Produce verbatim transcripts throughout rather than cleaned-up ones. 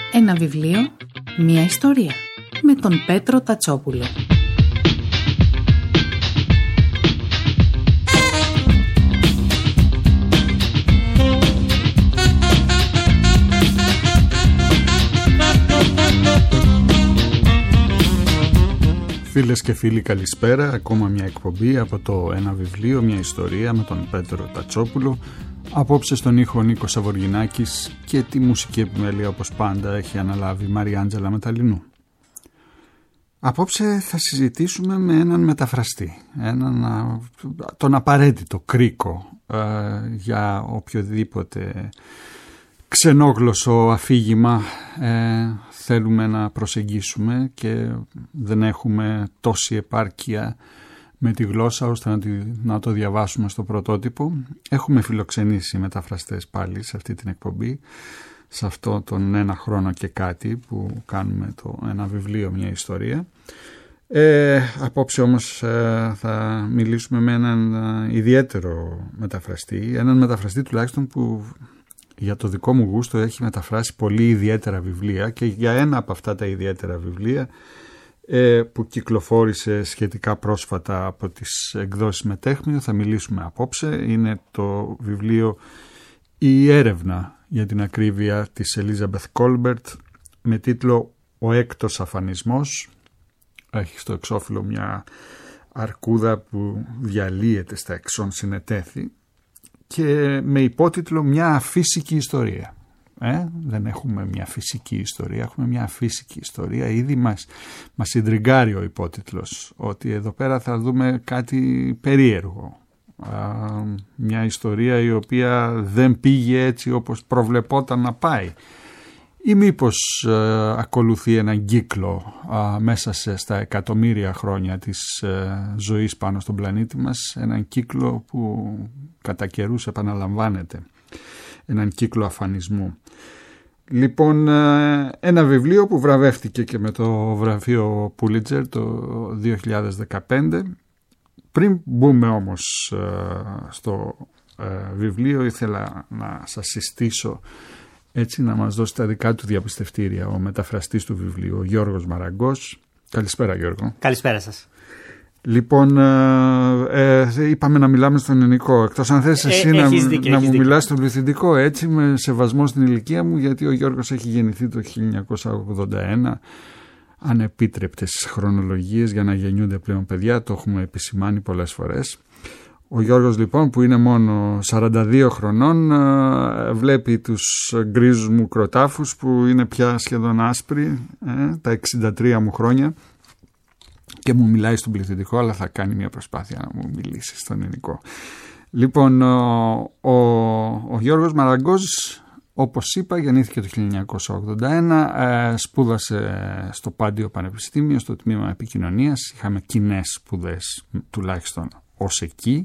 Ένα βιβλίο, μια ιστορία, με τον Πέτρο Τατσόπουλο. Φίλες και φίλοι, καλησπέρα. Ακόμα μια εκπομπή από το Ένα βιβλίο, μια ιστορία με τον Πέτρο Τατσόπουλο. Απόψε στον ήχο Νίκος Σαβοργινάκης και τη μουσική επιμέλεια, όπως πάντα, έχει αναλάβει η Μαριάντζελα Μεταλλινού. Απόψε θα συζητήσουμε με έναν μεταφραστή, έναν, τον απαραίτητο κρίκο ε, για οποιοδήποτε ξενόγλωσσο αφήγημα ε, θέλουμε να προσεγγίσουμε και δεν έχουμε τόση επάρκεια με τη γλώσσα ώστε να, τη, να το διαβάσουμε στο πρωτότυπο. Έχουμε φιλοξενήσει μεταφραστές πάλι σε αυτή την εκπομπή, σε αυτό τον ένα χρόνο και κάτι που κάνουμε το ένα βιβλίο, μια ιστορία. Ε, απόψε όμως ε, θα μιλήσουμε με έναν ε, ιδιαίτερο μεταφραστή, έναν μεταφραστή τουλάχιστον που για το δικό μου γούστο έχει μεταφράσει πολύ ιδιαίτερα βιβλία, και για ένα από αυτά τα ιδιαίτερα βιβλία ε, που κυκλοφόρησε σχετικά πρόσφατα από τις εκδόσεις Μετέχμιο θα μιλήσουμε απόψε. Είναι το βιβλίο «Η έρευνα», για την ακρίβεια, της Ελίζαμπεθ Κόλμπερτ, με τίτλο «Ο έκτος αφανισμός». Έχει στο εξώφυλλο μια αρκούδα που διαλύεται στα εξών συνετέθη και με υπότιτλο «Μια αφύσικη ιστορία». Ε, δεν έχουμε μια φυσική ιστορία, έχουμε μια αφύσικη ιστορία. Ήδη μας, μας συντριγκάρει ο υπότιτλος ότι εδώ πέρα θα δούμε κάτι περίεργο. Α, μια ιστορία η οποία δεν πήγε έτσι όπως προβλεπόταν να πάει, ή μήπως ε, ακολουθεί έναν κύκλο α, μέσα σε, στα εκατομμύρια χρόνια της ε, ζωής πάνω στον πλανήτη μας, έναν κύκλο που κατά καιρούς επαναλαμβάνεται, έναν κύκλο αφανισμού. Λοιπόν, ε, ένα βιβλίο που βραβεύτηκε και με το βραβείο Pulitzer το δύο χιλιάδες δεκαπέντε. Πριν μπούμε όμως ε, στο ε, βιβλίο, ήθελα να σας συστήσω έτσι να μας δώσει τα δικά του διαπιστευτήρια ο μεταφραστής του βιβλίου, ο Γιώργος Μαραγκός. Καλησπέρα, Γιώργο. Καλησπέρα σας. Λοιπόν, ε, ε, είπαμε να μιλάμε στον ελληνικό. Εκτός αν θες εσύ ε, να, δίκιο, να μου δίκιο. μιλάς στον πληθυντικό, έτσι, με σεβασμό στην ηλικία μου, γιατί ο Γιώργος έχει γεννηθεί το χίλια εννιακόσια ογδόντα ένα. Ανεπίτρεπτες χρονολογίες για να γεννιούνται πλέον παιδιά, το έχουμε επισημάνει πολλές φορές. Ο Γιώργος λοιπόν, που είναι μόνο σαράντα δύο χρονών, βλέπει τους γκρίζους μου κροτάφους που είναι πια σχεδόν άσπροι, ε, τα εξήντα τρία μου χρόνια, και μου μιλάει στον πληθυντικό, αλλά θα κάνει μια προσπάθεια να μου μιλήσει στον ελληνικό. Λοιπόν, ο, ο, ο Γιώργος Μαραγκός, όπως είπα, γεννήθηκε το χίλια εννιακόσια ογδόντα ένα, ε, σπούδασε στο Πάντιο Πανεπιστήμιο, στο τμήμα επικοινωνίας. Είχαμε κοινές σπουδές τουλάχιστον ως εκεί.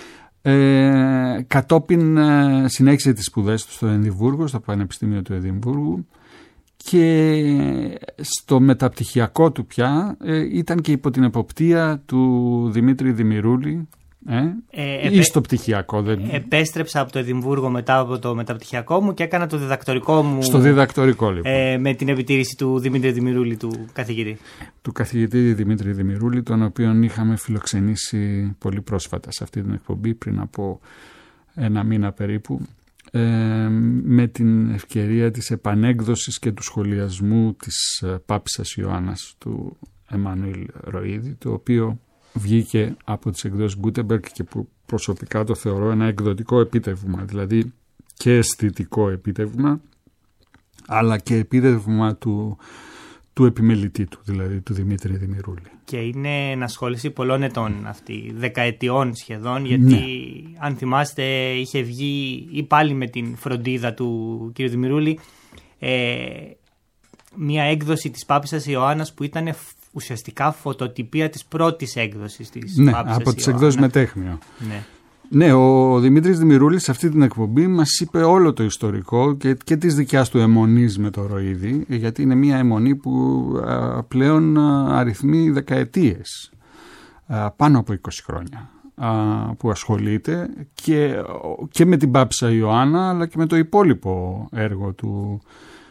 Ε, κατόπιν ε, συνέχισε τις σπουδές του στο Εδιμβούργο, στο Πανεπιστήμιο του Εδιμβούργου, και στο μεταπτυχιακό του πια ε, ήταν και υπό την εποπτεία του Δημήτρη Δημηρούλη. Ε, ε, ή στο πτυχιακό. Δεν... Επέστρεψα από το Εδιμβούργο μετά από το μεταπτυχιακό μου και έκανα το διδακτορικό μου. Στο διδακτορικό, λοιπόν. Ε, με την επιτήρηση του Δημήτρη Δημηρούλη, του καθηγητή. Του καθηγητή Δημήτρη Δημηρούλη, τον οποίον είχαμε φιλοξενήσει πολύ πρόσφατα σε αυτή την εκπομπή, πριν από ένα μήνα περίπου, ε, με την ευκαιρία της επανέκδοσης και του σχολιασμού της Πάπισσας Ιωάννας του Εμμανουήλ Ροΐδη, το οποίο βγήκε από τις εκδόσεις Γκούτεμπεργκ και που προσωπικά το θεωρώ ένα εκδοτικό επίτευγμα, δηλαδή και αισθητικό επίτευγμα, αλλά και επίτευγμα του, του επιμελητή του, δηλαδή του Δημήτρη Δημηρούλη. Και είναι ενασχόληση πολλών ετών αυτή, δεκαετιών σχεδόν, γιατί ναι, αν θυμάστε είχε βγει ή πάλι με την φροντίδα του κ. Δημηρούλη ε, μια έκδοση της Πάπισσας Ιωάννας που ήταν ουσιαστικά φωτοτυπία της πρώτης έκδοσης της ναι, Πάπισσας από τις εκδόσεις Μετέχμιο. Ναι. Ναι, ο Δημήτρης Δημηρούλης σε αυτή την εκπομπή μας είπε όλο το ιστορικό και, και της δικιάς του αιμονής με το Ροΐδη, γιατί είναι μια αιμονή που α, πλέον α, αριθμεί δεκαετίες, α, πάνω από είκοσι χρόνια, α, που ασχολείται και, και με την Πάπισσα Ιωάννα, αλλά και με το υπόλοιπο έργο του,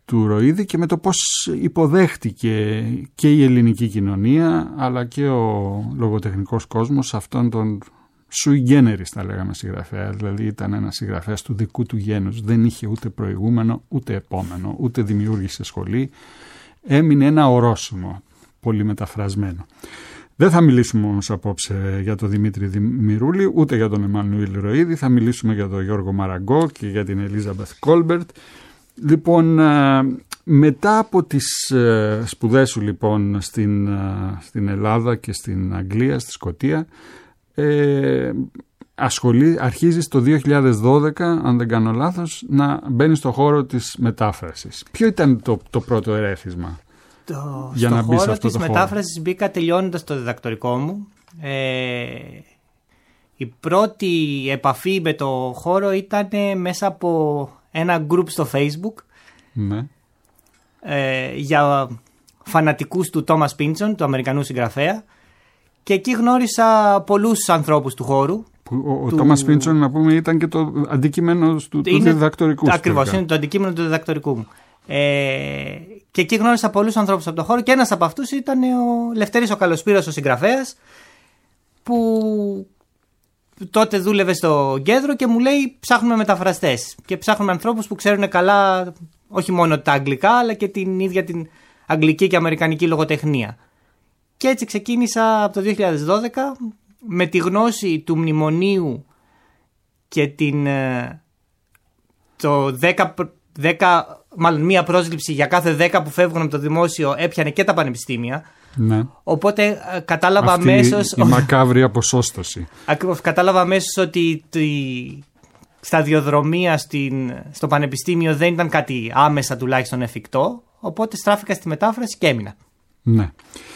του Ροίδη και με το πώς υποδέχτηκε και η ελληνική κοινωνία αλλά και ο λογοτεχνικός κόσμος αυτόν τον sui generis, θα λέγαμε, συγγραφέα. Δηλαδή ήταν ένας συγγραφέας του δικού του γένους, δεν είχε ούτε προηγούμενο ούτε επόμενο, ούτε δημιούργησε σχολή, έμεινε ένα ορόσημο πολύ μεταφρασμένο. Δεν θα μιλήσουμε όμως απόψε για τον Δημήτρη Δημηρούλη, ούτε για τον Εμμανουήλ Ροίδη, θα μιλήσουμε για τον Γιώργο Μαραγκό και για την Ελίζαμπεθ Κόλμπερτ. Λοιπόν, μετά από τις σπουδές σου λοιπόν στην, στην Ελλάδα και στην Αγγλία, στη Σκωτία, ε, ασχολεί, αρχίζεις το δύο χιλιάδες δώδεκα, αν δεν κάνω λάθος, να μπαίνεις στο χώρο της μετάφρασης. Ποιο ήταν το, το πρώτο ερέθισμα? Το, για στο να μπεις χώρο αυτό της το μετάφρασης χώρο. Μπήκα τελειώνοντας το διδακτορικό μου. Ε, η πρώτη επαφή με το χώρο ήταν μέσα από ένα group στο Facebook, ναι. ε, για φανατικούς του Τόμας Πίντσον, του Αμερικανού συγγραφέα, και εκεί γνώρισα πολλούς ανθρώπους του χώρου. Ο, ο του... Τόμας Πίντσον, να πούμε, ήταν και το αντικείμενο του, του διδακτορικού. Ακριβώς, είναι το αντικείμενο του διδακτορικού μου. Ε, και εκεί γνώρισα πολλούς ανθρώπους από το χώρο και ένας από αυτούς ήταν ο Λευτέρης ο Καλοσπύρος, ο συγγραφέας, που τότε δούλευε στο κέντρο και μου λέει ψάχνουμε μεταφραστές και ψάχνουμε ανθρώπους που ξέρουν καλά όχι μόνο τα αγγλικά αλλά και την ίδια την αγγλική και αμερικανική λογοτεχνία. Και έτσι ξεκίνησα από το δύο χιλιάδες δώδεκα με τη γνώση του μνημονίου και την, το δέκα, δέκα, μάλλον μία πρόσληψη για κάθε δέκα που φεύγουν από το δημόσιο έπιανε και τα πανεπιστήμια. Ναι. Οπότε κατάλαβα αυτή αμέσως. Η μακάβρια ποσόστοση. Ακριβώς, κατάλαβα αμέσως ότι η σταδιοδρομία στην, στο πανεπιστήμιο δεν ήταν κάτι άμεσα τουλάχιστον εφικτό. Οπότε στράφηκα στη μετάφραση και έμεινα. Ναι.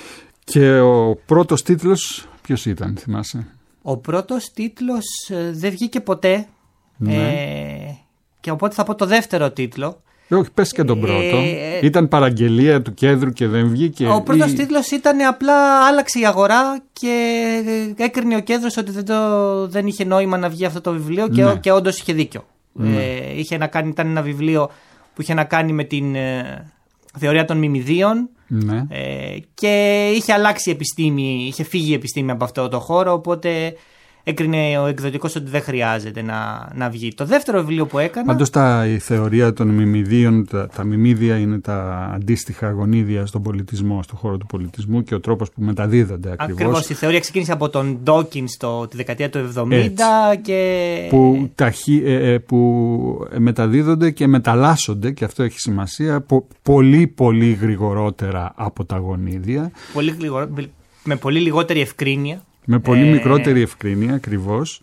Και ο πρώτος τίτλος ποιος ήταν, θυμάσαι? Ο πρώτος τίτλος ε, δεν βγήκε ποτέ. Ναι. Ε, και οπότε θα πω το δεύτερο τίτλο. Όχι, πες και τον πρώτο. Ε, ήταν παραγγελία του κέντρου και δεν βγήκε. Ο πρώτος ή... τίτλος ήταν απλά άλλαξε η αγορά και έκρινε ο κέντρος ότι δεν, το, δεν είχε νόημα να βγει αυτό το βιβλίο και, ναι. και όντως είχε δίκιο. Ναι. Ε, είχε να κάνει, ήταν ένα βιβλίο που είχε να κάνει με την ε, θεωρία των μιμηδίων. Ναι. Ε, και είχε αλλάξει η επιστήμη, είχε φύγει η επιστήμη από αυτό το χώρο, οπότε έκρινε ο εκδοτικός ότι δεν χρειάζεται να, να βγει. Το δεύτερο βιβλίο που έκανα. Πάντως τα, η θεωρία των μιμηδίων, τα, τα μιμίδια είναι τα αντίστοιχα γονίδια στον πολιτισμό, στον χώρο του πολιτισμού και ο τρόπος που μεταδίδονται ακριβώς. Ακριβώς. Η θεωρία ξεκίνησε από τον Ντόκινς τη δεκαετία του εβδομήντα. Έτσι. Και... Που, ταχύ, ε, ε, που μεταδίδονται και μεταλλάσσονται, και αυτό έχει σημασία, πο, πολύ πολύ γρηγορότερα από τα γονίδια. Πολύ γρηγορο... Με πολύ λιγότερη ευκρίνεια. Με πολύ ε... μικρότερη ευκρίνεια, ακριβώς.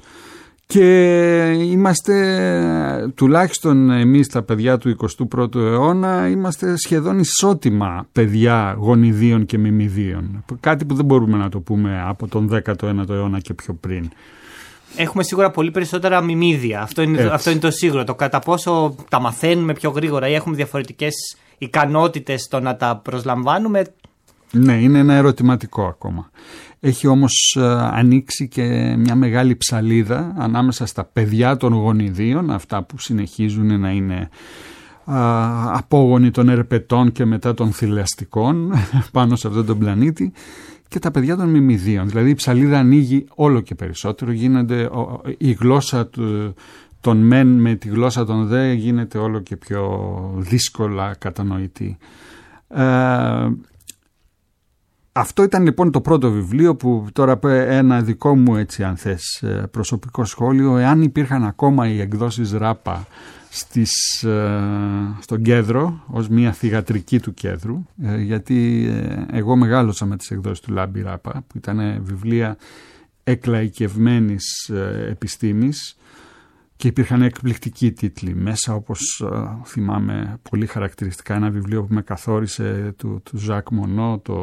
Και είμαστε, τουλάχιστον εμείς τα παιδιά του εικοστού πρώτου αιώνα, είμαστε σχεδόν ισότιμα παιδιά γονιδίων και μιμηδίων. Κάτι που δεν μπορούμε να το πούμε από τον δέκατο ένατο αιώνα και πιο πριν. Έχουμε σίγουρα πολύ περισσότερα μιμίδια. Αυτό είναι, αυτό είναι το σίγουρο. Το κατά πόσο τα μαθαίνουμε πιο γρήγορα ή έχουμε διαφορετικές ικανότητες στο να τα προσλαμβάνουμε. Ναι, είναι ένα ερωτηματικό ακόμα. Έχει όμως α, ανοίξει και μια μεγάλη ψαλίδα ανάμεσα στα παιδιά των γονιδίων, αυτά που συνεχίζουν να είναι α, απόγονοι των ερπετών και μετά των θηλαστικών πάνω σε αυτόν τον πλανήτη, και τα παιδιά των μιμηδίων. Δηλαδή η ψαλίδα ανοίγει όλο και περισσότερο, γίνεται ο, η γλώσσα του, των μεν με τη γλώσσα των δε γίνεται όλο και πιο δύσκολα κατανοητή. Ε, Αυτό ήταν λοιπόν το πρώτο βιβλίο, που τώρα ένα δικό μου, έτσι αν θες, προσωπικό σχόλιο, εάν υπήρχαν ακόμα οι εκδόσεις Ράπα στις, στον κέντρο ως μια θυγατρική του κέντρου, γιατί εγώ μεγάλωσα με τις εκδόσεις του Λάμπη Ράπα, που ήταν βιβλία εκλαϊκευμένης επιστήμης και υπήρχαν εκπληκτικοί τίτλοι μέσα, όπως θυμάμαι πολύ χαρακτηριστικά ένα βιβλίο που με καθόρισε του, του Ζακ Μονό, το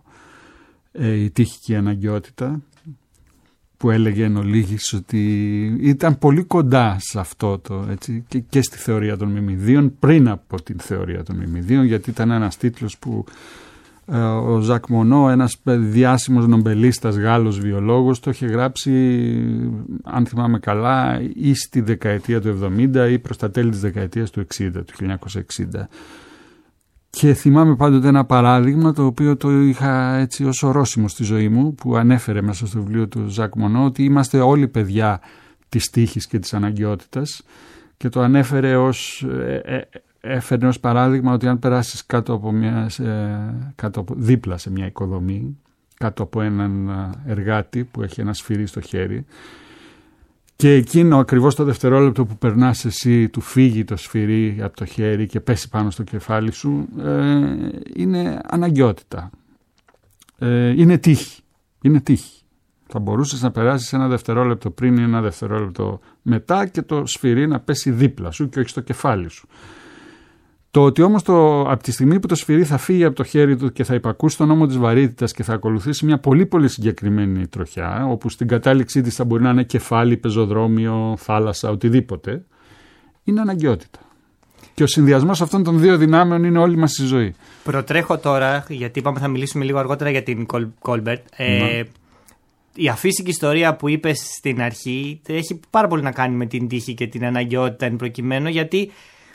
Ε, η τύχη και η αναγκαιότητα, που έλεγε εν ολίγης ότι ήταν πολύ κοντά σε αυτό το, έτσι, και, και στη θεωρία των μιμηδίων πριν από την θεωρία των μιμηδίων, γιατί ήταν ένας τίτλος που ε, ο Ζακ Μονό, ένας διάσημος νομπελίστας Γάλλος βιολόγος, το είχε γράψει, αν θυμάμαι καλά, ή στη δεκαετία του εβδομήντα ή προς τα τέλη της δεκαετίας του εξήντα, του χίλια εννιακόσια εξήντα. Και θυμάμαι πάντοτε ένα παράδειγμα το οποίο το είχα έτσι ως ορόσημο στη ζωή μου, που ανέφερε μέσα στο βιβλίο του Ζακ Μονό, ότι είμαστε όλοι παιδιά της τύχης και της αναγκαιότητας, και το ανέφερε ως, ε, ε, έφερε ως παράδειγμα ότι αν περάσεις κάτω από μια, ε, κάτω από, δίπλα σε μια οικοδομή, κάτω από έναν εργάτη που έχει ένα σφυρί στο χέρι, και εκείνο ακριβώς το δευτερόλεπτο που περνάς εσύ του φύγει το σφυρί από το χέρι και πέσει πάνω στο κεφάλι σου, ε, είναι αναγκαιότητα. Ε, είναι τύχη. Είναι τύχη. Θα μπορούσες να περάσεις ένα δευτερόλεπτο πριν ή ένα δευτερόλεπτο μετά και το σφυρί να πέσει δίπλα σου και όχι στο κεφάλι σου. Το ότι όμως το, από τη στιγμή που το σφυρί θα φύγει από το χέρι του και θα υπακούσει τον νόμο της βαρύτητας και θα ακολουθήσει μια πολύ πολύ συγκεκριμένη τροχιά, όπου στην κατάληξή της θα μπορεί να είναι κεφάλι, πεζοδρόμιο, θάλασσα, οτιδήποτε, είναι αναγκαιότητα. Και ο συνδυασμός αυτών των δύο δυνάμεων είναι όλη μας η ζωή. Προτρέχω τώρα, γιατί είπαμε θα μιλήσουμε λίγο αργότερα για την Κόλμπερτ. Ε, η αφύσικη ιστορία που είπες στην αρχή έχει πάρα πολύ να κάνει με την τύχη και την αναγκαιότητα εν προκειμένου, γιατί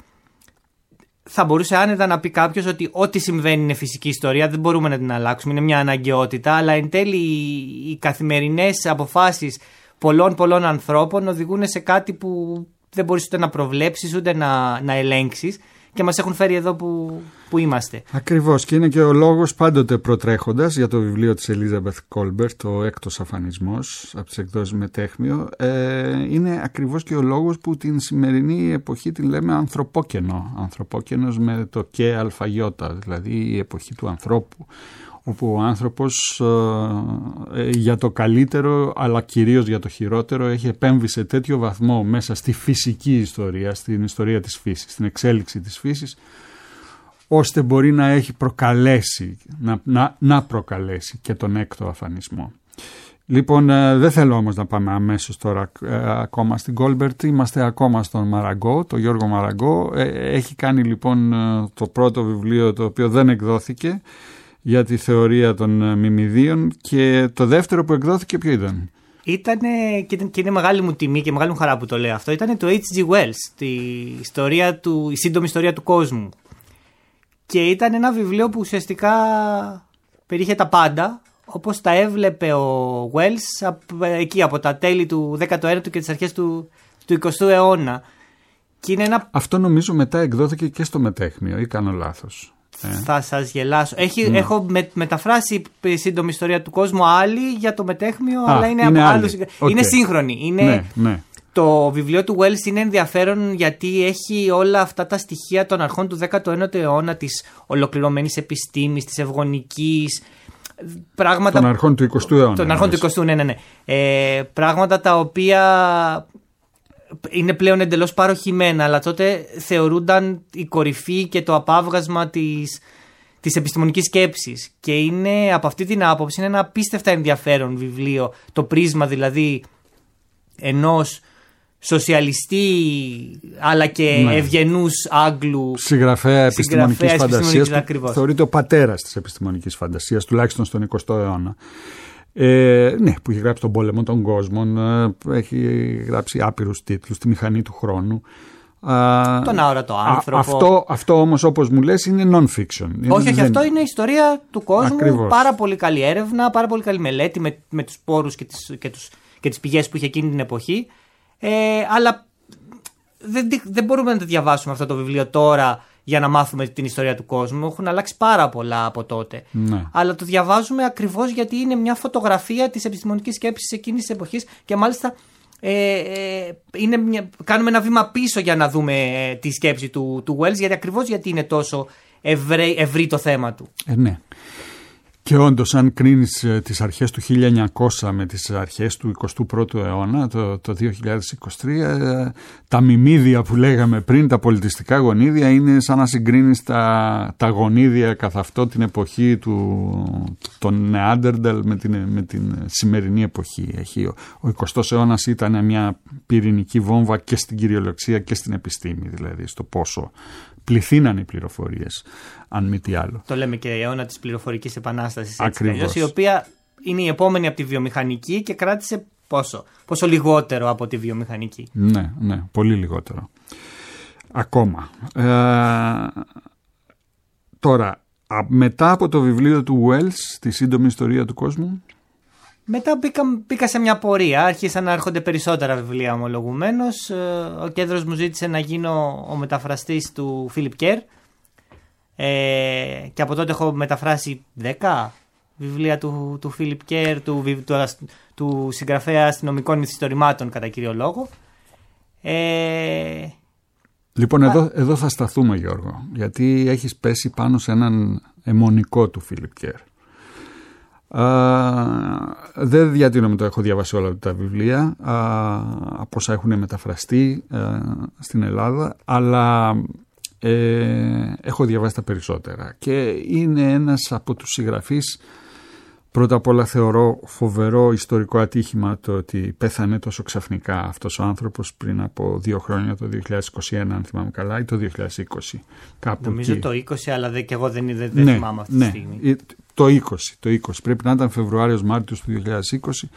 θα μπορούσε άνετα να πει κάποιος ότι ό,τι συμβαίνει είναι φυσική ιστορία, δεν μπορούμε να την αλλάξουμε, είναι μια αναγκαιότητα, αλλά εν τέλει οι καθημερινές αποφάσεις πολλών πολλών ανθρώπων οδηγούν σε κάτι που δεν μπορείς ούτε να προβλέψεις ούτε να, να ελέγξεις και μας έχουν φέρει εδώ που, που είμαστε. Ακριβώς, και είναι και ο λόγος πάντοτε προτρέχοντας για το βιβλίο της Elizabeth Kolbert, το έκτος αφανισμός από τις εκδόσεις Μετέχμιο, ε, είναι ακριβώς και ο λόγος που την σημερινή εποχή την λέμε ανθρωπόκαινο. Ανθρωπόκαινος με το και αλφαγιώτα, δηλαδή η εποχή του ανθρώπου, όπου ο άνθρωπος ε, ε, για το καλύτερο αλλά κυρίως για το χειρότερο έχει επέμβει σε τέτοιο βαθμό μέσα στη φυσική ιστορία, στην ιστορία της φύσης, στην εξέλιξη της φύσης, ώστε μπορεί να έχει προκαλέσει, να, να, να προκαλέσει και τον έκτο αφανισμό. Λοιπόν, ε, δεν θέλω όμως να πάμε αμέσως τώρα ε, ακόμα στην Κόλμπερτ, είμαστε ακόμα στον Μαραγκό, το Γιώργο Μαραγκό. Ε, έχει κάνει λοιπόν ε, το πρώτο βιβλίο το οποίο δεν εκδόθηκε, για τη θεωρία των μιμηδίων, και το δεύτερο που εκδόθηκε ποιο ήταν? Ήτανε, και είναι μεγάλη μου τιμή και μεγάλη μου χαρά που το λέω αυτό, ήταν το έιτς τζι Wells, τη ιστορία του, η σύντομη ιστορία του κόσμου. Και ήταν ένα βιβλίο που ουσιαστικά περιείχε τα πάντα, όπως τα έβλεπε ο Wells εκεί από τα τέλη του δέκατου ένατου και τις αρχές του, του εικοστού αιώνα. Και είναι ένα... Αυτό νομίζω μετά εκδόθηκε και στο Μετέχμιο, ή κάνω λάθος? Θα σας γελάσω. Έχει, ναι. Έχω με, μεταφράσει η σύντομη ιστορία του κόσμου άλλη για το Μετέχμιο, Α, αλλά είναι, είναι, από άλλους, okay. είναι σύγχρονη. Είναι, ναι, ναι. Το βιβλίο του Wells είναι ενδιαφέρον γιατί έχει όλα αυτά τα στοιχεία των αρχών του δέκατου ένατου αιώνα, της ολοκληρωμένης επιστήμης, της ευγονικής. Πράγματα, των αρχών του εικοστού αιώνα. Των αρχών του εικοστού, ναι, ναι, ναι. Ε, πράγματα τα οποία είναι πλέον εντελώς παροχημένα, αλλά τότε θεωρούνταν η κορυφή και το απάβγασμα της, της επιστημονικής σκέψης. Και είναι από αυτή την άποψη είναι ένα απίστευτα ενδιαφέρον βιβλίο. Το πρίσμα δηλαδή ενός σοσιαλιστή αλλά και ναι. ευγενούς Άγγλου συγγραφέα επιστημονικής φαντασίας, που θεωρείται ο πατέρας της επιστημονικής φαντασίας, τουλάχιστον στον εικοστό αιώνα. Ε, ναι, που έχει γράψει τον πόλεμο των κόσμων, έχει γράψει άπειρους τίτλους, τη μηχανή του χρόνου, τον αόρατο άνθρωπο. Α, αυτό, αυτό όμως, όπως μου λες, είναι non-fiction. Όχι, όχι, δεν... αυτό είναι η ιστορία του κόσμου. Ακριβώς. Πάρα πολύ καλή έρευνα, πάρα πολύ καλή μελέτη με, με τους πόρους και τις, και, τους, και τις πηγές που είχε εκείνη την εποχή. Ε, αλλά δεν, δεν μπορούμε να το διαβάσουμε αυτό το βιβλίο τώρα για να μάθουμε την ιστορία του κόσμου. Έχουν αλλάξει πάρα πολλά από τότε. Ναι. Αλλά το διαβάζουμε ακριβώς γιατί είναι μια φωτογραφία της επιστημονικής σκέψης εκείνης της εποχής και μάλιστα ε, ε, είναι μια, κάνουμε ένα βήμα πίσω για να δούμε ε, τη σκέψη του, του Wells, γιατί ακριβώς γιατί είναι τόσο ευρύ, ευρύ το θέμα του. Ε, ναι. Και όντως, αν κρίνεις τις αρχές του χίλια εννιακόσια με τις αρχές του εικοστού πρώτου αιώνα, το, το δύο χιλιάδες είκοσι τρία, τα μιμίδια που λέγαμε πριν, τα πολιτιστικά γονίδια, είναι σαν να συγκρίνεις τα, τα γονίδια καθ' αυτό την εποχή του, των Νεάντερνταλ με την, με την σημερινή εποχή. Έχει, ο, ο εικοστός αιώνας ήταν μια πυρηνική βόμβα και στην κυριολεξία και στην επιστήμη, δηλαδή στο πόσο πληθύναν οι πληροφορίες, αν μη τι άλλο. Το λέμε και αιώνα της πληροφορικής επανάστασης. Ακριβώς. Η οποία είναι η επόμενη από τη βιομηχανική και κράτησε πόσο, πόσο λιγότερο από τη βιομηχανική. Ναι, ναι, πολύ λιγότερο. Ακόμα. Ε, τώρα, μετά από το βιβλίο του Wells, τη σύντομη ιστορία του κόσμου. Μετά μπήκα, μπήκα σε μια πορεία, άρχισαν να έρχονται περισσότερα βιβλία ομολογουμένως. Ο Κέδρος μου ζήτησε να γίνω ο μεταφραστής του Φίλιπ Κέρ ε, και από τότε έχω μεταφράσει δέκα βιβλία του, του Φίλιπ Κέρ, του, του, του συγγραφέα αστυνομικών μυθιστορημάτων κατά κύριο λόγο. Ε, λοιπόν, α... εδώ, εδώ θα σταθούμε, Γιώργο, γιατί έχεις πέσει πάνω σε έναν αιμονικό του Φίλιπ Κέρ. Uh, δεν διατείνομαι, το έχω διαβάσει όλα τα βιβλία uh, από όσα έχουν μεταφραστεί uh, στην Ελλάδα, αλλά uh, έχω διαβάσει τα περισσότερα και είναι ένας από τους συγγραφείς. Πρώτα απ' όλα θεωρώ φοβερό ιστορικό ατύχημα το ότι πέθανε τόσο ξαφνικά αυτός ο άνθρωπος πριν από δύο χρόνια, το δύο χιλιάδες είκοσι ένα αν θυμάμαι καλά, ή το δύο χιλιάδες είκοσι. Κάπου νομίζω εκεί. Το είκοσι, αλλά δε, και εγώ δεν, δεν, δεν ναι, θυμάμαι αυτή ναι, τη στιγμή. Το είκοσι, το είκοσι. Πρέπει να ήταν Φεβρουάριος-Μάρτιος του δύο χιλιάδες είκοσι.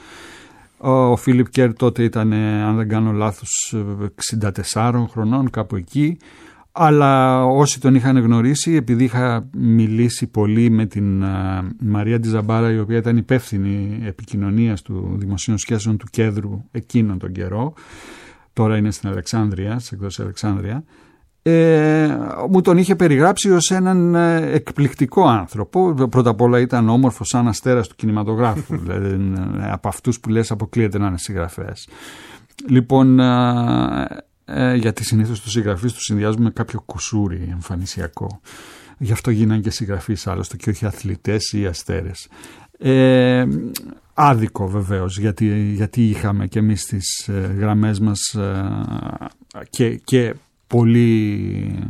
Ο Φίλιπ Κέρ τότε ήταν, αν δεν κάνω λάθος, εξήντα τεσσάρων χρονών, κάπου εκεί. Αλλά όσοι τον είχαν γνωρίσει, επειδή είχα μιλήσει πολύ με την uh, Μαρία Ντιζαμπάρα, η οποία ήταν υπεύθυνη επικοινωνίας του δημοσίων σχέσεων του Κέδρου εκείνον τον καιρό, τώρα είναι στην Αλεξάνδρεια, σε εκδόσεις Αλεξάνδρεια, ε, μου τον είχε περιγράψει ως έναν ε, εκπληκτικό άνθρωπο. Πρώτα απ' όλα ήταν όμορφος σαν αστέρας του κινηματογράφου, δηλαδή, ε, από αυτούς που λες αποκλείεται να είναι συγγραφέας. Λοιπόν, ε, Ε, γιατί συνήθως τους συγγραφείς τους συνδυάζουμε με κάποιο κουσούρι εμφανισιακό. Γι' αυτό γίνανε και συγγραφείς άλλωστε και όχι αθλητές ή αστέρες. Ε, άδικο βεβαίως, γιατί, γιατί είχαμε και εμείς τις ε, γραμμές μας ε, και, και πολύ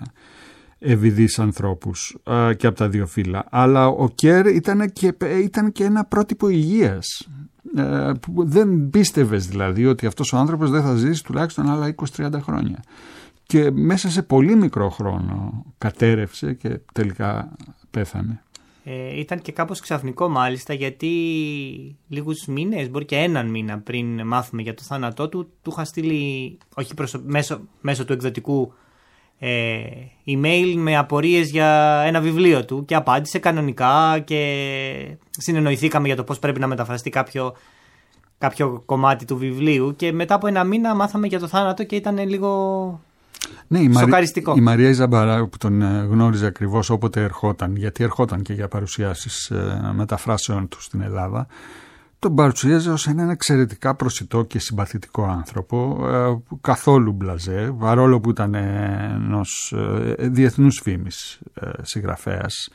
ευηδείς ανθρώπους ε, και από τα δύο φύλλα. Αλλά ο Κέρ ήταν και, ήταν και ένα πρότυπο υγείας. Ε, που δεν πίστευες δηλαδή ότι αυτός ο άνθρωπος δεν θα ζήσει τουλάχιστον άλλα είκοσι με τριάντα χρόνια, και μέσα σε πολύ μικρό χρόνο κατέρευσε και τελικά πέθανε. Ε, ήταν και κάπως ξαφνικό μάλιστα, γιατί λίγους μήνες, μπορεί και έναν μήνα πριν μάθουμε για το θάνατό του, του είχα στείλει, όχι προσω... μέσω, μέσω του εκδοτικού, ε, email με απορίες για ένα βιβλίο του, και απάντησε κανονικά και συνεννοηθήκαμε για το πώς πρέπει να μεταφραστεί κάποιο, κάποιο κομμάτι του βιβλίου, και μετά από ένα μήνα μάθαμε για το θάνατο και ήταν λίγο ναι, η σοκαριστικό. Μαρι... Η Μαρία Ιζαμπαρά, που τον γνώριζε ακριβώς όποτε ερχόταν, γιατί ερχόταν και για παρουσιάσεις ε, μεταφράσεων του στην Ελλάδα, τον παρουσίαζε ως έναν εξαιρετικά προσιτό και συμπαθητικό άνθρωπο, ε, καθόλου μπλαζέ, παρόλο που ήταν ενός ε, διεθνούς φήμης ε, συγγραφέας,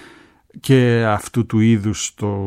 και αυτού του είδους το,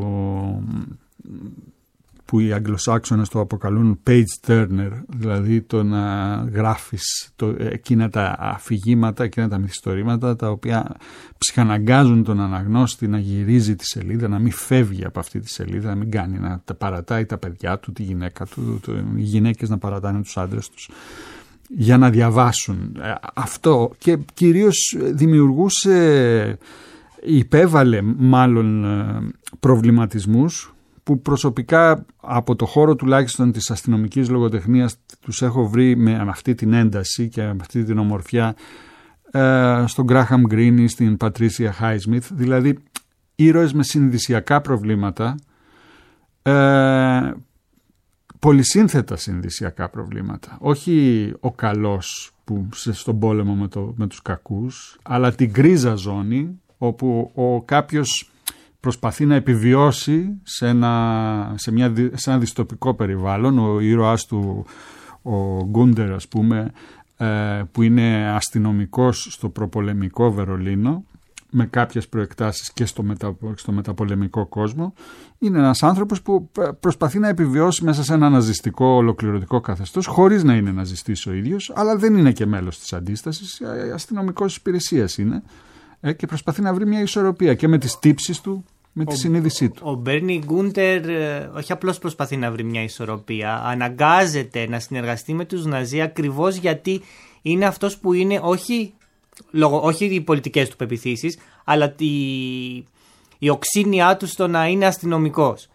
που οι Αγγλοσάξονες το αποκαλούν page turner, δηλαδή το να γράφεις το, εκείνα τα αφηγήματα, εκείνα τα μυθιστορήματα τα οποία ψυχαναγκάζουν τον αναγνώστη να γυρίζει τη σελίδα, να μην φεύγει από αυτή τη σελίδα, να μην κάνει, να τα παρατάει τα παιδιά του, τη γυναίκα του, το, οι γυναίκες να παρατάνε τους άντρες τους για να διαβάσουν. Αυτό, και κυρίως δημιουργούσε, υπέβαλε μάλλον προβληματισμούς που προσωπικά από το χώρο τουλάχιστον της αστυνομικής λογοτεχνίας τους έχω βρει με αυτή την ένταση και με αυτή την ομορφιά ε, στον Γκράχαμ Γκριν ή στην Πατρίσια Χάισμιθ, δηλαδή ήρωες με συνειδησιακά προβλήματα, ε, πολυσύνθετα συνειδησιακά προβλήματα, όχι ο καλός που στον πόλεμο με, το, με τους κακούς, αλλά την γκρίζα ζώνη όπου ο κάποιος προσπαθεί να επιβιώσει σε ένα, σε μια, σε ένα δυστοπικό περιβάλλον. Ο ήρωάς του, ο Γκούντερ ας πούμε, ε, που είναι αστυνομικός στο προπολεμικό Βερολίνο, με κάποιες προεκτάσεις και στο, μετα, στο μεταπολεμικό κόσμο, είναι ένας άνθρωπος που προσπαθεί να επιβιώσει μέσα σε ένα ναζιστικό ολοκληρωτικό καθεστώς, χωρίς να είναι ναζιστής ο ίδιος, αλλά δεν είναι και μέλος της αντίστασης, αστυνομικός υπηρεσίας είναι, ε, και προσπαθεί να βρει μια ισορροπία και με τις τύψεις του, με τη συνείδησή του. Ο Μπέρνι Γκούντερ όχι απλώς προσπαθεί να βρει μια ισορροπία, αναγκάζεται να συνεργαστεί με τους Ναζί ακριβώς γιατί είναι αυτός που είναι, όχι, λόγω, όχι οι πολιτικές του πεποιθήσεις, αλλά τη, η οξύνια του στο να είναι αστυνομικός.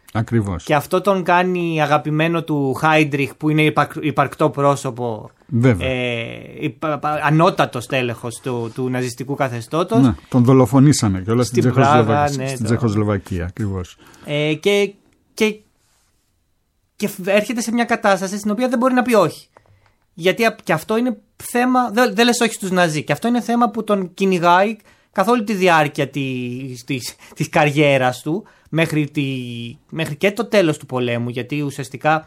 Ακριβώς. Και αυτό τον κάνει αγαπημένο του Χάιντριχ, που είναι υπαρκτό πρόσωπο, ε, υπα, ανώτατος τέλεχος του, του ναζιστικού καθεστώτος. Ναι, τον δολοφονήσανε κιόλας στην, στην, Πράγα, ναι, στην Τσεχοσλοβακία. Ακριβώς. Ε, και, και, και έρχεται σε μια κατάσταση στην οποία δεν μπορεί να πει όχι. Γιατί και αυτό είναι θέμα, δεν, δεν λες όχι στους Ναζί, και αυτό είναι θέμα που τον κυνηγάει καθ' όλη τη διάρκεια της, της, της καριέρας του, μέχρι, τη, μέχρι και το τέλος του πολέμου, γιατί ουσιαστικά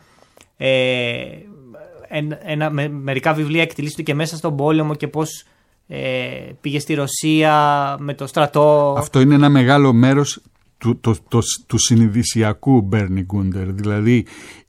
ε, ένα, ένα, με, μερικά βιβλία εκτελήσονται και μέσα στον πόλεμο και πώς ε, πήγε στη Ρωσία με το στρατό. Αυτό είναι ένα μεγάλο μέρος του, το, το, του συνειδησιακού Μπέρνι Γκούντερ, δηλαδή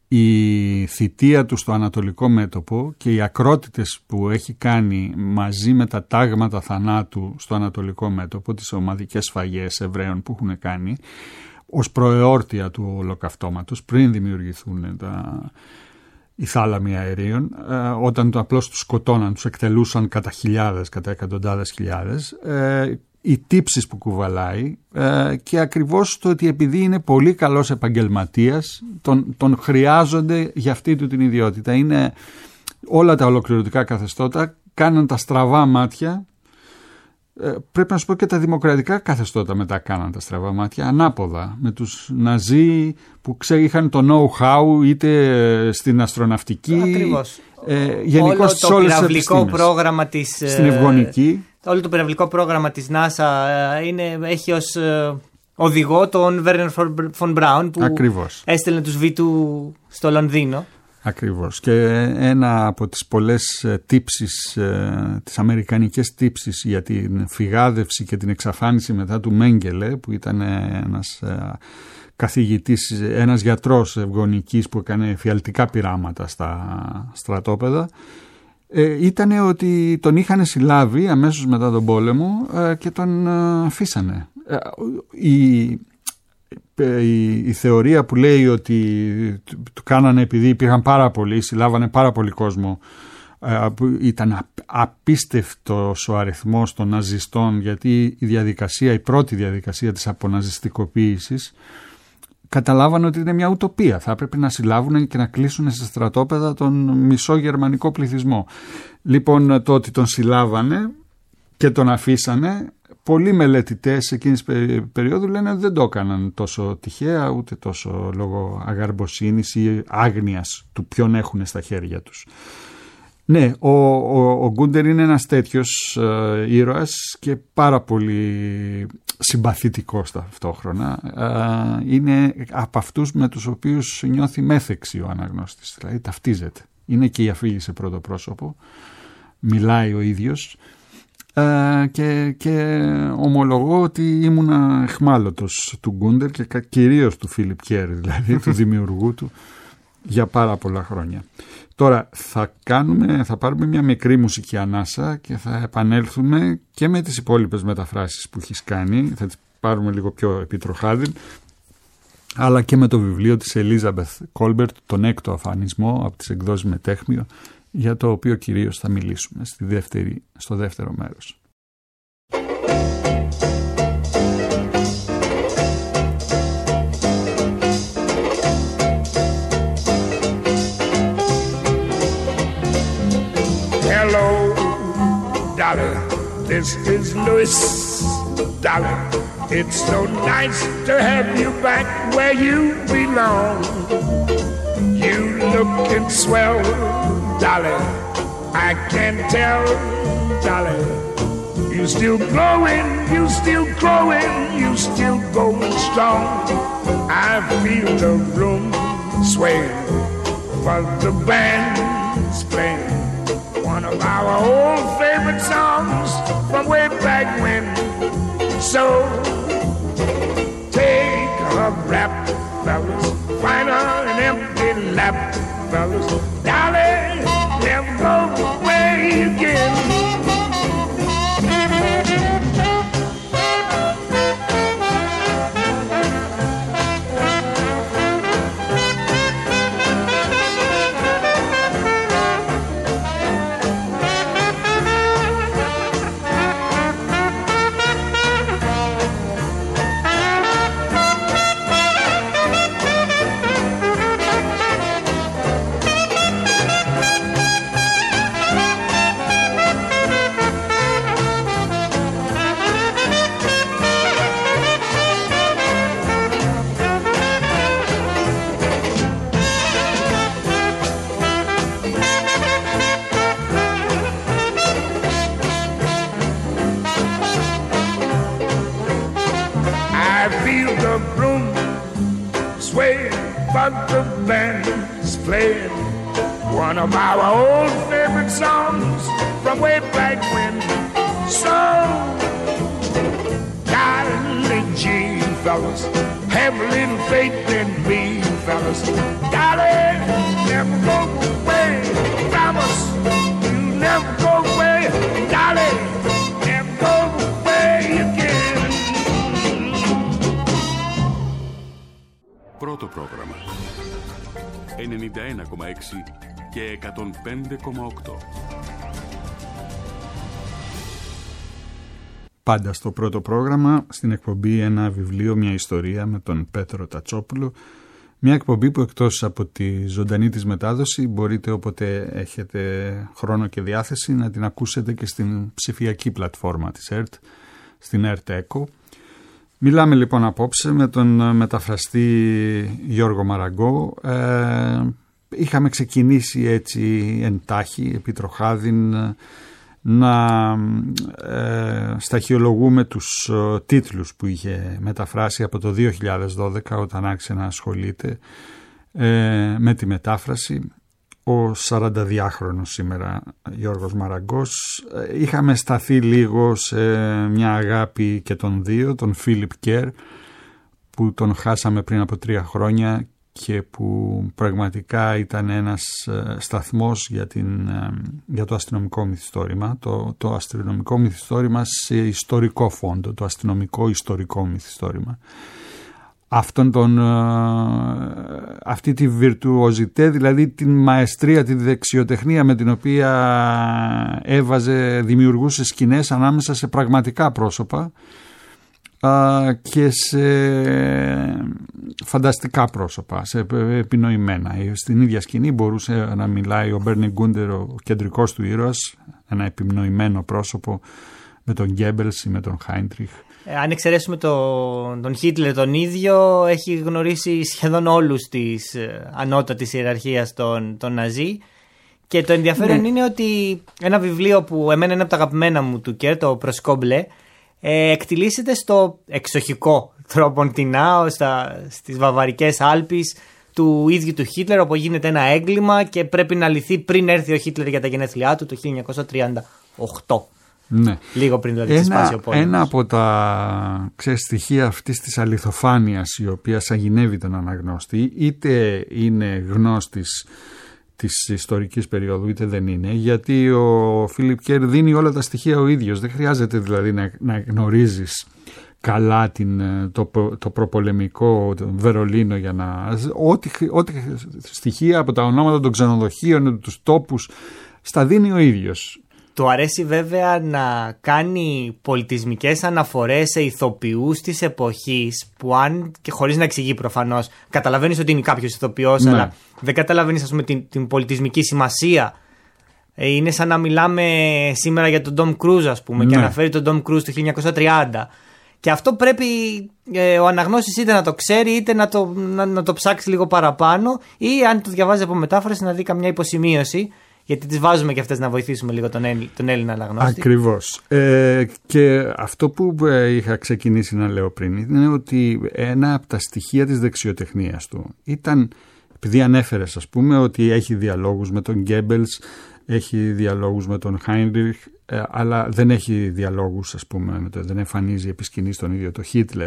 η θητεία του στο Ανατολικό Μέτωπο και οι ακρότητες που έχει κάνει μαζί με τα τάγματα θανάτου στο Ανατολικό Μέτωπο, τις ομαδικές σφαγές Εβραίων που έχουν κάνει ως προεόρτια του ολοκαυτώματος πριν δημιουργηθούν τα, οι θάλαμοι αερίων, ε, όταν το απλώς τους σκοτώναν, τους εκτελούσαν κατά χιλιάδες, κατά εκατοντάδες χιλιάδες, ε, οι τύψεις που κουβαλάει ε, και ακριβώς το ότι επειδή είναι πολύ καλός επαγγελματίας τον, τον χρειάζονται για αυτή του την ιδιότητα. Είναι όλα τα ολοκληρωτικά καθεστώτα κάναν τα στραβά μάτια, ε, πρέπει να σου πω και τα δημοκρατικά καθεστώτα μετά κάναν τα στραβά μάτια ανάποδα, με τους Ναζί που ξέ, είχαν το know-how είτε στην αστροναυτική, ακριβώς. Ε, γενικώς όλο το πυραυλικό πρόγραμμα της, στην ευγονική. Όλο το πυραυλικό πρόγραμμα της NASA είναι, έχει ως ε, οδηγό τον Βέρνερ Φον Μπράουν, που ακριβώς έστελνε τους Β δύο στο Λονδίνο. Ακριβώς. Και ένα από τις πολλές τύψεις, ε, τις αμερικανικές τύψεις για την φυγάδευση και την εξαφάνιση μετά του Μέγκελε, που ήταν ένας ε, καθηγητής, ένας γιατρός ευγονικής που έκανε εφιαλτικά πειράματα στα στρατόπεδα, ε, ήταν ότι τον είχαν συλλάβει αμέσως μετά τον πόλεμο ε, και τον ε, αφήσανε. Ε, η, η, η θεωρία που λέει ότι του κάνανε επειδή υπήρχαν πάρα πολλοί, συλλάβανε πάρα πολύ κόσμο, ε, που ήταν απίστευτος ο αριθμός των ναζιστών, γιατί η διαδικασία, η πρώτη διαδικασία της αποναζιστικοποίησης, καταλάβανε ότι είναι μια ουτοπία. Θα έπρεπε να συλλάβουν και να κλείσουν σε στρατόπεδα τον μισό γερμανικό πληθυσμό. Λοιπόν, το ότι τον συλλάβανε και τον αφήσανε, πολλοί μελετητές εκείνης της περίοδου λένε ότι δεν το έκαναν τόσο τυχαία, ούτε τόσο λόγω αγαρμποσύνης ή άγνοιας του ποιον έχουν στα χέρια τους. Ναι, ο, ο, ο Γκούντερ είναι ένας τέτοιος ε, ήρωας και πάρα πολύ συμπαθητικός ταυτόχρονα. Ε, είναι από αυτούς με τους οποίους νιώθει μέθεξη ο αναγνώστης, δηλαδή ταυτίζεται. Είναι και η αφήγηση σε πρώτο πρόσωπο, μιλάει ο ίδιος ε, και, και ομολογώ ότι ήμουνα εχμάλωτος του Γκούντερ και κυρίως του Φίλιπ Κέρ, δηλαδή του δημιουργού του, για πάρα πολλά χρόνια. Τώρα θα, κάνουμε, θα πάρουμε μια μικρή μουσική ανάσα και θα επανέλθουμε και με τις υπόλοιπες μεταφράσεις που έχεις κάνει, θα τις πάρουμε λίγο πιο επιτροχάδιν, αλλά και με το βιβλίο της Ελίζαμπεθ Κόλμπερτ, τον έκτο αφανισμό, από τις εκδόσεις Μετέχμιο, για το οποίο κυρίως θα μιλήσουμε στη δεύτερη, στο δεύτερο μέρος. Hello, Dolly, this is Louis. Dolly, it's so nice to have you back where you belong. You lookin' swell, Dolly, I can tell, Dolly. You still glowing, you still growing, you still going strong. I feel the room swaying while the band's playing one of our old favorite songs from way back when. So take a rap, fellas, find her an empty lap, fellas. Dolly, never go away again. swaying, but the band's playing one of our old favorite songs from way back when. So, darling G, fellas, have a little faith in me, fellas. Darling, never go away. Promise you never go away. Darling, never go away again. Πρώτο πρόγραμμα ενενήντα ένα κόμμα έξι και εκατόν πέντε κόμμα οκτώ. Πάντα στο πρώτο πρόγραμμα, στην εκπομπή ένα βιβλίο, μια ιστορία με τον Πέτρο Τατσόπουλο. Μια εκπομπή που εκτός από τη ζωντανή της μετάδοση μπορείτε όποτε έχετε χρόνο και διάθεση να την ακούσετε και στην ψηφιακή πλατφόρμα της ΕΡΤ, στην ΕΡΤ Echo. Μιλάμε λοιπόν απόψε με τον μεταφραστή Γιώργο Μαραγκό. Ε, είχαμε ξεκινήσει έτσι εντάχει, επί τροχάδιν, να ε, σταχυολογούμε τους ε, τίτλους που είχε μεταφράσει από το δύο χιλιάδες δώδεκα όταν άρχισε να ασχολείται ε, με τη μετάφραση. Ο σαρανταδυάχρονος σήμερα Γιώργος Μαραγκός. Ε, είχαμε σταθεί λίγο σε μια αγάπη και των δύο, τον Φίλιπ Κέρ, που τον χάσαμε πριν από τρία χρόνια και που πραγματικά ήταν ένας σταθμός για, την, για το αστυνομικό μυθιστόρημα, το, το αστυνομικό μυθιστόρημα σε ιστορικό φόντο, το αστυνομικό ιστορικό μυθιστόρημα. Αυτόν τον, αυτή τη βιρτουοζιτέ, δηλαδή την μαεστρία, τη δεξιοτεχνία με την οποία έβαζε, δημιουργούσε σκηνές ανάμεσα σε πραγματικά πρόσωπα και σε φανταστικά πρόσωπα, σε επινοημένα. Στην ίδια σκηνή μπορούσε να μιλάει ο Μπέρνι Γκούντερ, ο κεντρικός του ήρωας, ένα επινοημένο πρόσωπο, με τον Γκέμπελς ή με τον Χάιντριχ. Ε, αν εξαιρέσουμε τον, τον Χίτλερ τον ίδιο, έχει γνωρίσει σχεδόν όλους της ε, ανώτατης ιεραρχίας των, των Ναζί. Και το ενδιαφέρον ναι. είναι ότι ένα βιβλίο που εμένα είναι από τα αγαπημένα μου του Κέρ, το Προσκόμπλε, ε, εκτιλήσεται στο εξοχικό τρόποντινά, στις βαβαρικές Άλπεις του ίδιου του Χίτλερ, όπου γίνεται ένα έγκλημα και πρέπει να λυθεί πριν έρθει ο Χίτλερ για τα γενέθλιά του το χίλια εννιακόσια τριάντα οκτώ. Ναι. Λίγο πριν δηλαδή ξεσπάσει ο πόλεμος. Ένα από τα ξέρεις, στοιχεία αυτής της αληθοφάνειας η οποία σαγηνεύει τον αναγνώστη, είτε είναι γνώστης της ιστορικής περίοδου είτε δεν είναι, γιατί ο Φίλιπ Κέρ δίνει όλα τα στοιχεία ο ίδιος. Δεν χρειάζεται δηλαδή να, να γνωρίζεις καλά την, το, το προπολεμικό το Βερολίνο για να... Ό,τι, ό,τι στοιχεία από τα ονόματα των ξενοδοχείων, τους τόπους, στα δίνει ο ίδιος. Του αρέσει βέβαια να κάνει πολιτισμικές αναφορές σε ηθοποιούς της εποχής που, αν και χωρίς να εξηγεί προφανώς, καταλαβαίνεις ότι είναι κάποιος ηθοποιός, ναι. αλλά δεν καταλαβαίνεις, ας πούμε, την, την πολιτισμική σημασία. Ε, είναι σαν να μιλάμε σήμερα για τον Ντομ Κρούζ, ας πούμε, ναι. και αναφέρει τον Ντομ Κρούζ το χίλια εννιακόσια τριάντα. Και αυτό πρέπει ε, ο αναγνώστης είτε να το ξέρει είτε να το, να, να το ψάξει λίγο παραπάνω, ή αν το διαβάζει από μετάφραση να δει καμιά υποσημείωση. Γιατί τις βάζουμε και αυτές να βοηθήσουμε λίγο τον, Έλλη, τον Έλληνα αναγνώστη. Ακριβώς. Ε, και αυτό που είχα ξεκινήσει να λέω πριν είναι ότι ένα από τα στοιχεία της δεξιοτεχνίας του ήταν, επειδή ανέφερες ας πούμε ότι έχει διαλόγους με τον Γκέμπελς, έχει διαλόγους με τον Χάιντριχ, ε, αλλά δεν έχει διαλόγους, ας πούμε, με το, δεν εμφανίζει επί σκηνής τον ίδιο το Χίτλερ.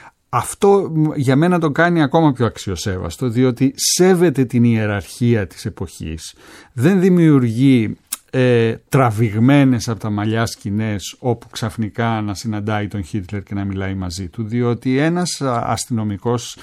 Αυτό για μένα το κάνει ακόμα πιο αξιοσέβαστο, διότι σέβεται την ιεραρχία της εποχής. Δεν δημιουργεί ε, τραβηγμένες από τα μαλλιά σκηνές όπου ξαφνικά να συναντάει τον Χίτλερ και να μιλάει μαζί του, διότι ένας αστυνομικός,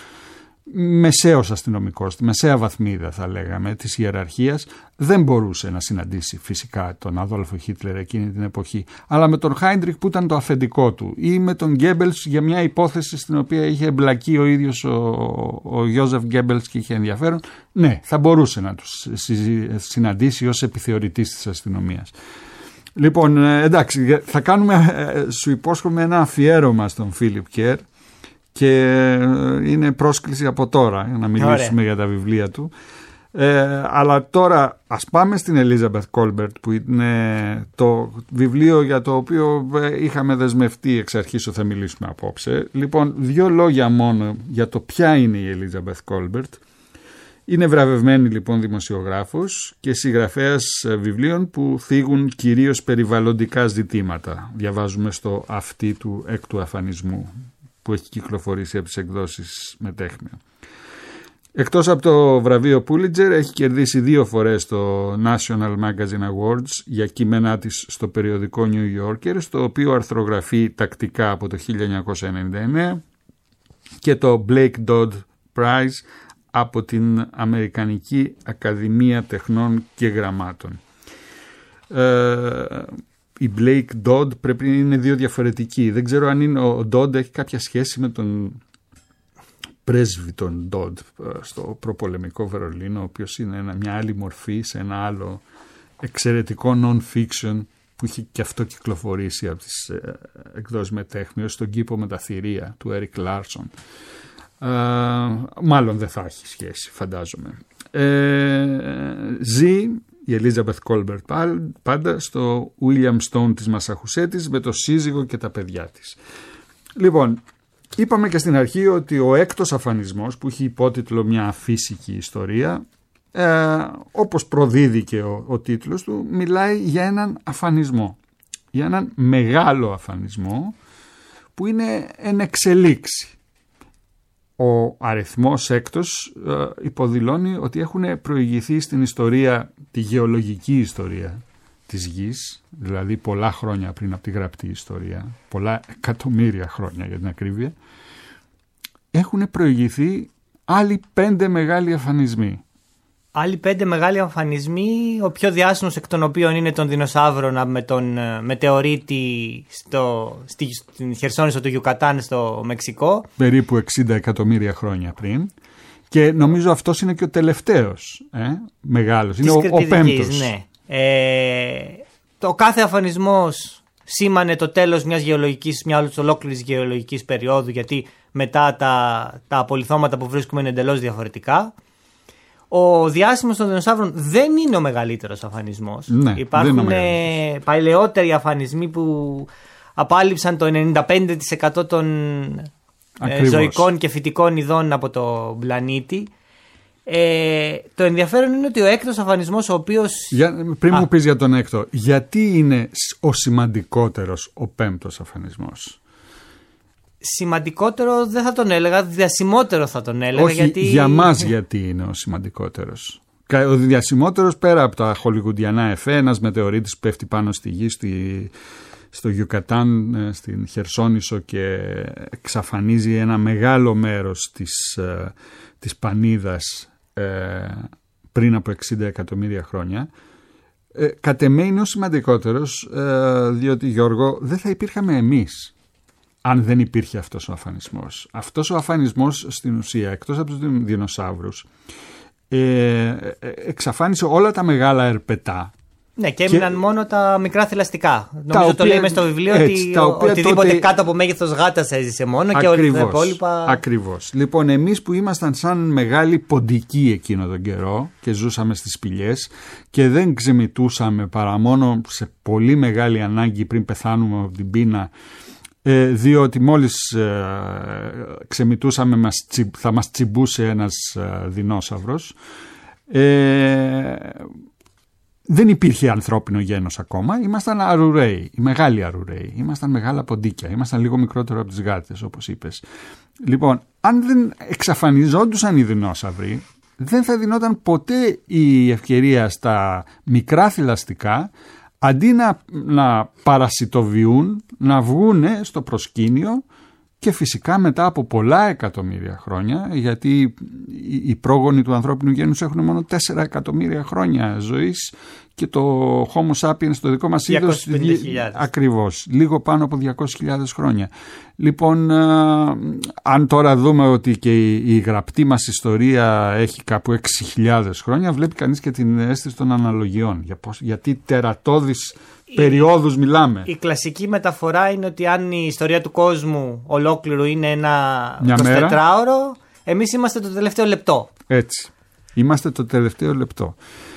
μεσαίος αστυνομικός, τη μεσαία βαθμίδα θα λέγαμε της ιεραρχίας, δεν μπορούσε να συναντήσει φυσικά τον Αδόλφο Χίτλερ εκείνη την εποχή, αλλά με τον Χάιντριχ που ήταν το αφεντικό του, ή με τον Γκέμπελς για μια υπόθεση στην οποία είχε εμπλακεί ο ίδιος ο, ο Γιώζεφ Γκέμπελς και είχε ενδιαφέρον, ναι, θα μπορούσε να τους συναντήσει ως επιθεωρητής της αστυνομίας. Λοιπόν, εντάξει, θα κάνουμε, σου υπόσχομαι, ένα αφιέρωμα στον Φίλιπ Κέρ, και είναι πρόσκληση από τώρα να μιλήσουμε Ωραία. για τα βιβλία του. Ε, αλλά τώρα ας πάμε στην Elizabeth Colbert, που είναι το βιβλίο για το οποίο είχαμε δεσμευτεί εξ αρχής ότι θα μιλήσουμε απόψε. Λοιπόν, δύο λόγια μόνο για το ποια είναι η Elizabeth Colbert. Είναι βραβευμένη λοιπόν δημοσιογράφος και συγγραφέας βιβλίων που θίγουν κυρίως περιβαλλοντικά ζητήματα. Διαβάζουμε στο «Αυτή του έκτου αφανισμού» που έχει κυκλοφορήσει από τις εκδόσεις Μετέχμιο. Εκτός από το βραβείο Pulitzer, έχει κερδίσει δύο φορές το National Magazine Awards για κείμενά της στο περιοδικό New Yorker, στο οποίο αρθρογραφεί τακτικά από το χίλια εννιακόσια ενενήντα εννέα, και το Blake Dodd Prize από την Αμερικανική Ακαδημία Τεχνών και Γραμμάτων. Ε, η Blake Dodd πρέπει να είναι δύο διαφορετικοί. Δεν ξέρω αν είναι, ο Dodd έχει κάποια σχέση με τον πρέσβη τον Dodd στο προπολεμικό Βερολίνο, ο οποίος είναι ένα, μια άλλη μορφή σε ένα άλλο εξαιρετικό non-fiction που έχει και αυτό κυκλοφορήσει από τις ε, εκδόσεις Μετέχμιο, στον κήπο με τα θηρία του Eric Larson. Uh, μάλλον δεν θα έχει σχέση, φαντάζομαι. Ε, ζει η Elizabeth Colbert πάντα στο William Stone της Μασαχουσέτης με το σύζυγο και τα παιδιά της. Λοιπόν, είπαμε και στην αρχή ότι ο έκτος αφανισμός, που έχει υπότιτλο μια αφύσικη ιστορία, ε, όπως προδίδει και ο, ο τίτλος του, μιλάει για έναν αφανισμό, για έναν μεγάλο αφανισμό που είναι εν εξελίξη. Ο αριθμός έκτος ε, υποδηλώνει ότι έχουν προηγηθεί στην ιστορία, τη γεωλογική ιστορία της γης, δηλαδή πολλά χρόνια πριν από τη γραπτή ιστορία, πολλά εκατομμύρια χρόνια για την ακρίβεια, έχουν προηγηθεί άλλοι πέντε μεγάλοι αφανισμοί. Άλλοι πέντε μεγάλοι εμφανισμοί, ο πιο διάσημος εκ των οποίων είναι των δεινοσαύρων με τον μετεωρίτη στο, στη, στην Χερσόνησο του Γιουκατάν στο Μεξικό. Περίπου εξήντα εκατομμύρια χρόνια πριν. Και νομίζω αυτός είναι και ο τελευταίος ε, μεγάλος. Είναι ο, ο πέμπτος. Ναι. Ε, το κάθε εμφανισμός σήμανε το τέλος μιας γεωλογικής, μιας ολόκληρης γεωλογικής περίοδου, γιατί μετά τα, τα απολιθώματα που βρίσκουμε είναι εντελώς διαφορετικά. Ο διάσημος των δεινοσαύρων δεν είναι ο μεγαλύτερος αφανισμός. Ναι, υπάρχουν παλαιότεροι αφανισμοί που απάλληψαν το ενενήντα πέντε τοις εκατό των Ακριβώς. ζωικών και φυτικών ειδών από το πλανήτη. Ε, το ενδιαφέρον είναι ότι ο έκτος αφανισμός, ο οποίος... Για, πριν Α. μου πεις για τον έκτο, γιατί είναι ο σημαντικότερος ο πέμπτος αφανισμός? Σημαντικότερο δεν θα τον έλεγα, διασημότερο θα τον έλεγα. Όχι, γιατί... για μας γιατί είναι ο σημαντικότερος. Ο διασημότερος, πέρα από τα χολιγουντιανά εφέ, ένας μετεωρίτης που πέφτει πάνω στη γη, στη, στο Γιουκατάν, στην Χερσόνησο, και εξαφανίζει ένα μεγάλο μέρος της, της πανίδας ε, πριν από εξήντα εκατομμύρια χρόνια. Ε, κατ' εμέ είναι ο σημαντικότερος, ε, διότι, Γιώργο, δεν θα υπήρχαμε εμείς αν δεν υπήρχε αυτός ο αφανισμός. Αυτός ο αφανισμός στην ουσία, εκτός από τους δεινοσαύρους, ε, εξαφάνισε όλα τα μεγάλα ερπετά. Ναι, και έμειναν και... μόνο τα μικρά θηλαστικά. Νομίζω οποία, το λέει μες στο βιβλίο, έτσι, ότι ο, οτιδήποτε τότε... κάτω από μέγεθος γάτας έζησε μόνο. Ακριβώς, και όλα τα υπόλοιπα. Ακριβώς. Λοιπόν, εμείς που ήμασταν σαν μεγάλοι ποντικοί εκείνο τον καιρό και ζούσαμε στις σπηλιές και δεν ξεμητούσαμε παρά μόνο σε πολύ μεγάλη ανάγκη πριν πεθάνουμε από την πείνα, Ε, διότι μόλις ε, ξεμητούσαμε μας, θα μας τσιμπούσε ένας ε, δεινόσαυρος. Ε, δεν υπήρχε ανθρώπινο γένος ακόμα. Ήμασταν αρουραίοι, οι μεγάλοι αρουραίοι. Ήμασταν μεγάλα ποντίκια. Ήμασταν λίγο μικρότερο από τις γάτες, όπως είπες. Λοιπόν, αν δεν εξαφανιζόντουσαν οι δεινόσαυροι, δεν θα δινόταν ποτέ η ευκαιρία στα μικρά θηλαστικά, αντί να, να παρασιτοβιούν, να βγούνε στο προσκήνιο, και φυσικά μετά από πολλά εκατομμύρια χρόνια, γιατί οι πρόγονοι του ανθρώπινου γένους έχουν μόνο τέσσερα εκατομμύρια χρόνια ζωής και το Homo sapiens, το δικό μας είδος, ακριβώς, λίγο πάνω από διακόσιες χιλιάδες χρόνια. Λοιπόν, αν τώρα δούμε ότι και η γραπτή μας ιστορία έχει κάπου έξι χιλιάδες χρόνια, βλέπει κανείς και την αίσθηση των αναλογιών, για πώς, γιατί τερατώδης περιόδους μιλάμε. Η κλασική μεταφορά είναι ότι αν η ιστορία του κόσμου ολόκληρου είναι ένα εικοσιτετράωρο, εμείς είμαστε το τελευταίο λεπτό. Έτσι. Είμαστε το τελευταίο λεπτό.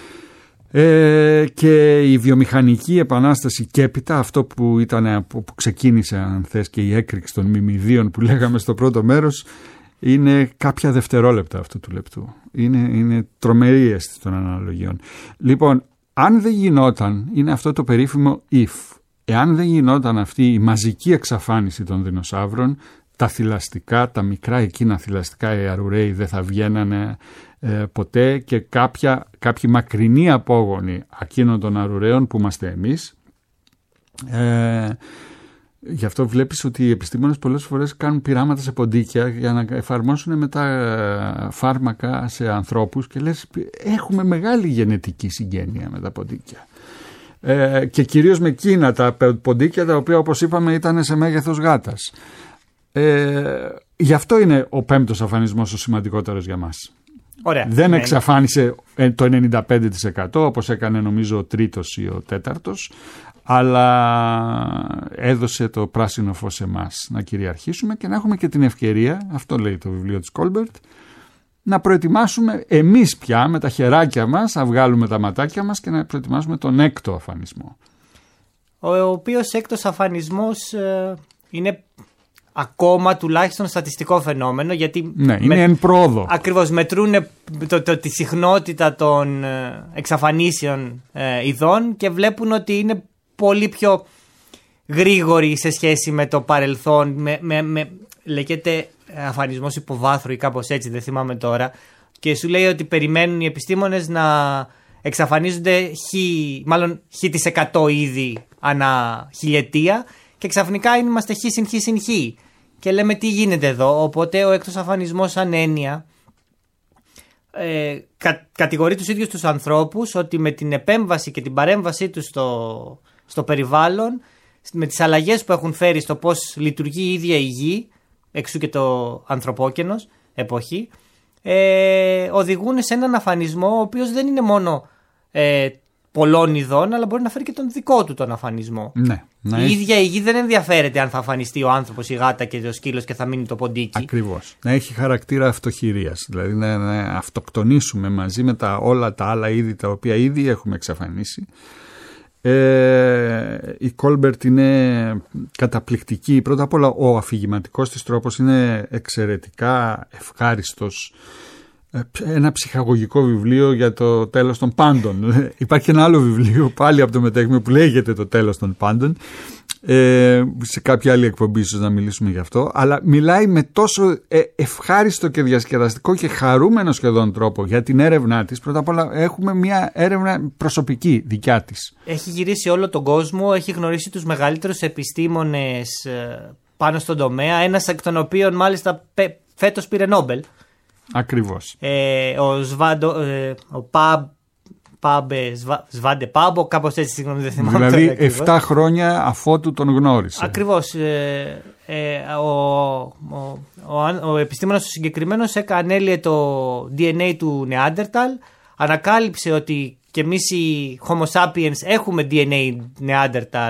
Ε, και η βιομηχανική επανάσταση και έπειτα, αυτό που, ήταν, που ξεκίνησε αν θες και η έκρηξη των μιμηδίων που λέγαμε στο πρώτο μέρος, είναι κάποια δευτερόλεπτα αυτού του λεπτού. Είναι, είναι τρομερή αίσθηση των αναλογιών. Λοιπόν, αν δεν γινόταν, είναι αυτό το περίφημο if, εάν δεν γινόταν αυτή η μαζική εξαφάνιση των δεινοσαύρων, τα θηλαστικά, τα μικρά εκείνα θηλαστικά, οι αρουραίοι δεν θα βγαίνανε ε, ποτέ, και κάποια, κάποιοι μακρινοί απόγονοι εκείνων των αρουραίων που είμαστε εμείς. Ε, γι' αυτό βλέπεις ότι οι επιστήμονες πολλές φορές κάνουν πειράματα σε ποντίκια για να εφαρμόσουν μετά φάρμακα σε ανθρώπους, και λες έχουμε μεγάλη γενετική συγγένεια με τα ποντίκια. Ε, και κυρίως με εκείνα τα ποντίκια τα οποία, όπως είπαμε, ήταν σε μέγεθος γάτας. Ε, γι' αυτό είναι ο πέμπτος αφανισμός ο σημαντικότερος για μας. Ωραία. Δεν ναι. εξαφάνισε το ενενήντα πέντε τοις εκατό όπως έκανε νομίζω ο τρίτος ή ο τέταρτος, αλλά έδωσε το πράσινο φως σε εμάς να κυριαρχήσουμε και να έχουμε και την ευκαιρία, αυτό λέει το βιβλίο της Κόλμπερτ, να προετοιμάσουμε εμείς πια με τα χεράκια μας, να βγάλουμε τα ματάκια μας και να προετοιμάσουμε τον έκτο αφανισμό. Ο οποίος έκτος αφανισμός ε, είναι ακόμα τουλάχιστον στατιστικό φαινόμενο, γιατί ναι, είναι με, εν πρόοδο. Ακριβώς, μετρούν το, το, τη συχνότητα των εξαφανίσεων ε, ειδών και βλέπουν ότι είναι πολύ πιο γρήγορη σε σχέση με το παρελθόν, με, με, με, λέγεται αφανισμός υποβάθρου ή κάπως έτσι, δεν θυμάμαι τώρα, και σου λέει ότι περιμένουν οι επιστήμονες να εξαφανίζονται χι, μάλλον χι της εκατό είδη ανά χιλιετία, και ξαφνικά είμαστε χι συν χι συν χι. Και λέμε τι γίνεται εδώ. Οπότε ο έκτος αφανισμός σαν έννοια ε, κα, κατηγορεί τους ίδιους τους ανθρώπους ότι με την επέμβαση και την παρέμβασή τους στο, στο περιβάλλον, με τις αλλαγές που έχουν φέρει στο πώς λειτουργεί η ίδια η γη, εξού και το ανθρωπόκαινος εποχή, ε, οδηγούν σε έναν αφανισμό ο οποίος δεν είναι μόνο ε, πολλών ειδών, αλλά μπορεί να φέρει και τον δικό του τον αφανισμό. Ναι, ναι. Η ίδια η γη δεν ενδιαφέρεται αν θα αφανιστεί ο άνθρωπος, η γάτα και ο σκύλος και θα μείνει το ποντίκι. Ακριβώς. Να έχει χαρακτήρα αυτοχειρίας. Δηλαδή να, να αυτοκτονήσουμε μαζί με τα, όλα τα άλλα είδη τα οποία ήδη έχουμε εξαφανίσει. Ε, η Κόλμπερτ είναι καταπληκτική. Πρώτα απ' όλα ο αφηγηματικός της τρόπος είναι εξαιρετικά ευχάριστος. Ένα ψυχαγωγικό βιβλίο για το τέλος των πάντων. Υπάρχει ένα άλλο βιβλίο πάλι από το Μετέχμιο που λέγεται το τέλος των πάντων. Ε, σε κάποια άλλη εκπομπή ίσως να μιλήσουμε γι' αυτό, αλλά μιλάει με τόσο ε, ευχάριστο και διασκεδαστικό και χαρούμενο σχεδόν τρόπο για την έρευνά της. Πρώτα απ' όλα έχουμε μια έρευνα προσωπική δικιά της. Έχει γυρίσει όλο τον κόσμο, έχει γνωρίσει τους μεγαλύτερους επιστήμονες ε, πάνω στον τομέα, ένας εκ των οποίων μάλιστα πε, φέτος πήρε Νόμπελ. Ακριβώς. Ε, ο Σβάντο, ε, ο Παμπ, Πάμπε, Σβάντε Πάμπο, κάπως έτσι, συγγνώμη, δεν θυμάμαι. Δηλαδή εφτά χρόνια αφότου τον γνώρισε. Ακριβώς. Ε, ε, ο, ο, ο, ο επιστήμονας ο συγκεκριμένος ανέλυε το ντι εν έι του Νεάντερταλ, ανακάλυψε ότι και εμείς οι Homo sapiens έχουμε ντι εν έι Νεάντερταλ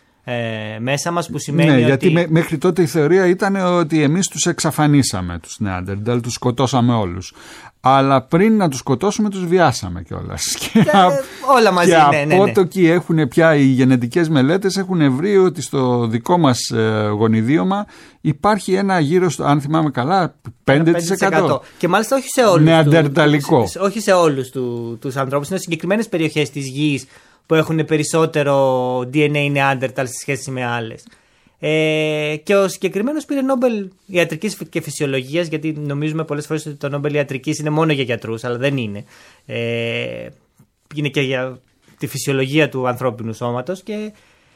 Ε, μέσα μας, που σημαίνει ναι, ότι... γιατί μέ, μέχρι τότε η θεωρία ήταν ότι εμείς τους εξαφανίσαμε τους Νεάντερταλ, τους σκοτώσαμε όλους, αλλά πριν να τους σκοτώσουμε τους βιάσαμε κιόλας και, και όλα μαζί, και ναι, ναι, από ναι. το εκεί έχουν πια οι γενετικές μελέτες έχουν βρει ότι στο δικό μας ε, γονιδίωμα υπάρχει ένα γύρω στο, αν θυμάμαι καλά, πέντε τοις εκατό και μάλιστα όχι σε όλους νεαντερταλικό. Του, όχι σε όλους του, τους ανθρώπους, είναι συγκεκριμένες περιοχές της γης που έχουν περισσότερο ντι εν έι Νεάντερταλ σε σχέση με άλλες. Ε, και ο συγκεκριμένος πήρε Νόμπελ ιατρικής και φυσιολογίας, γιατί νομίζουμε πολλές φορές ότι το Νόμπελ ιατρικής είναι μόνο για γιατρούς, αλλά δεν είναι. Ε, είναι και για τη φυσιολογία του ανθρώπινου σώματος. Και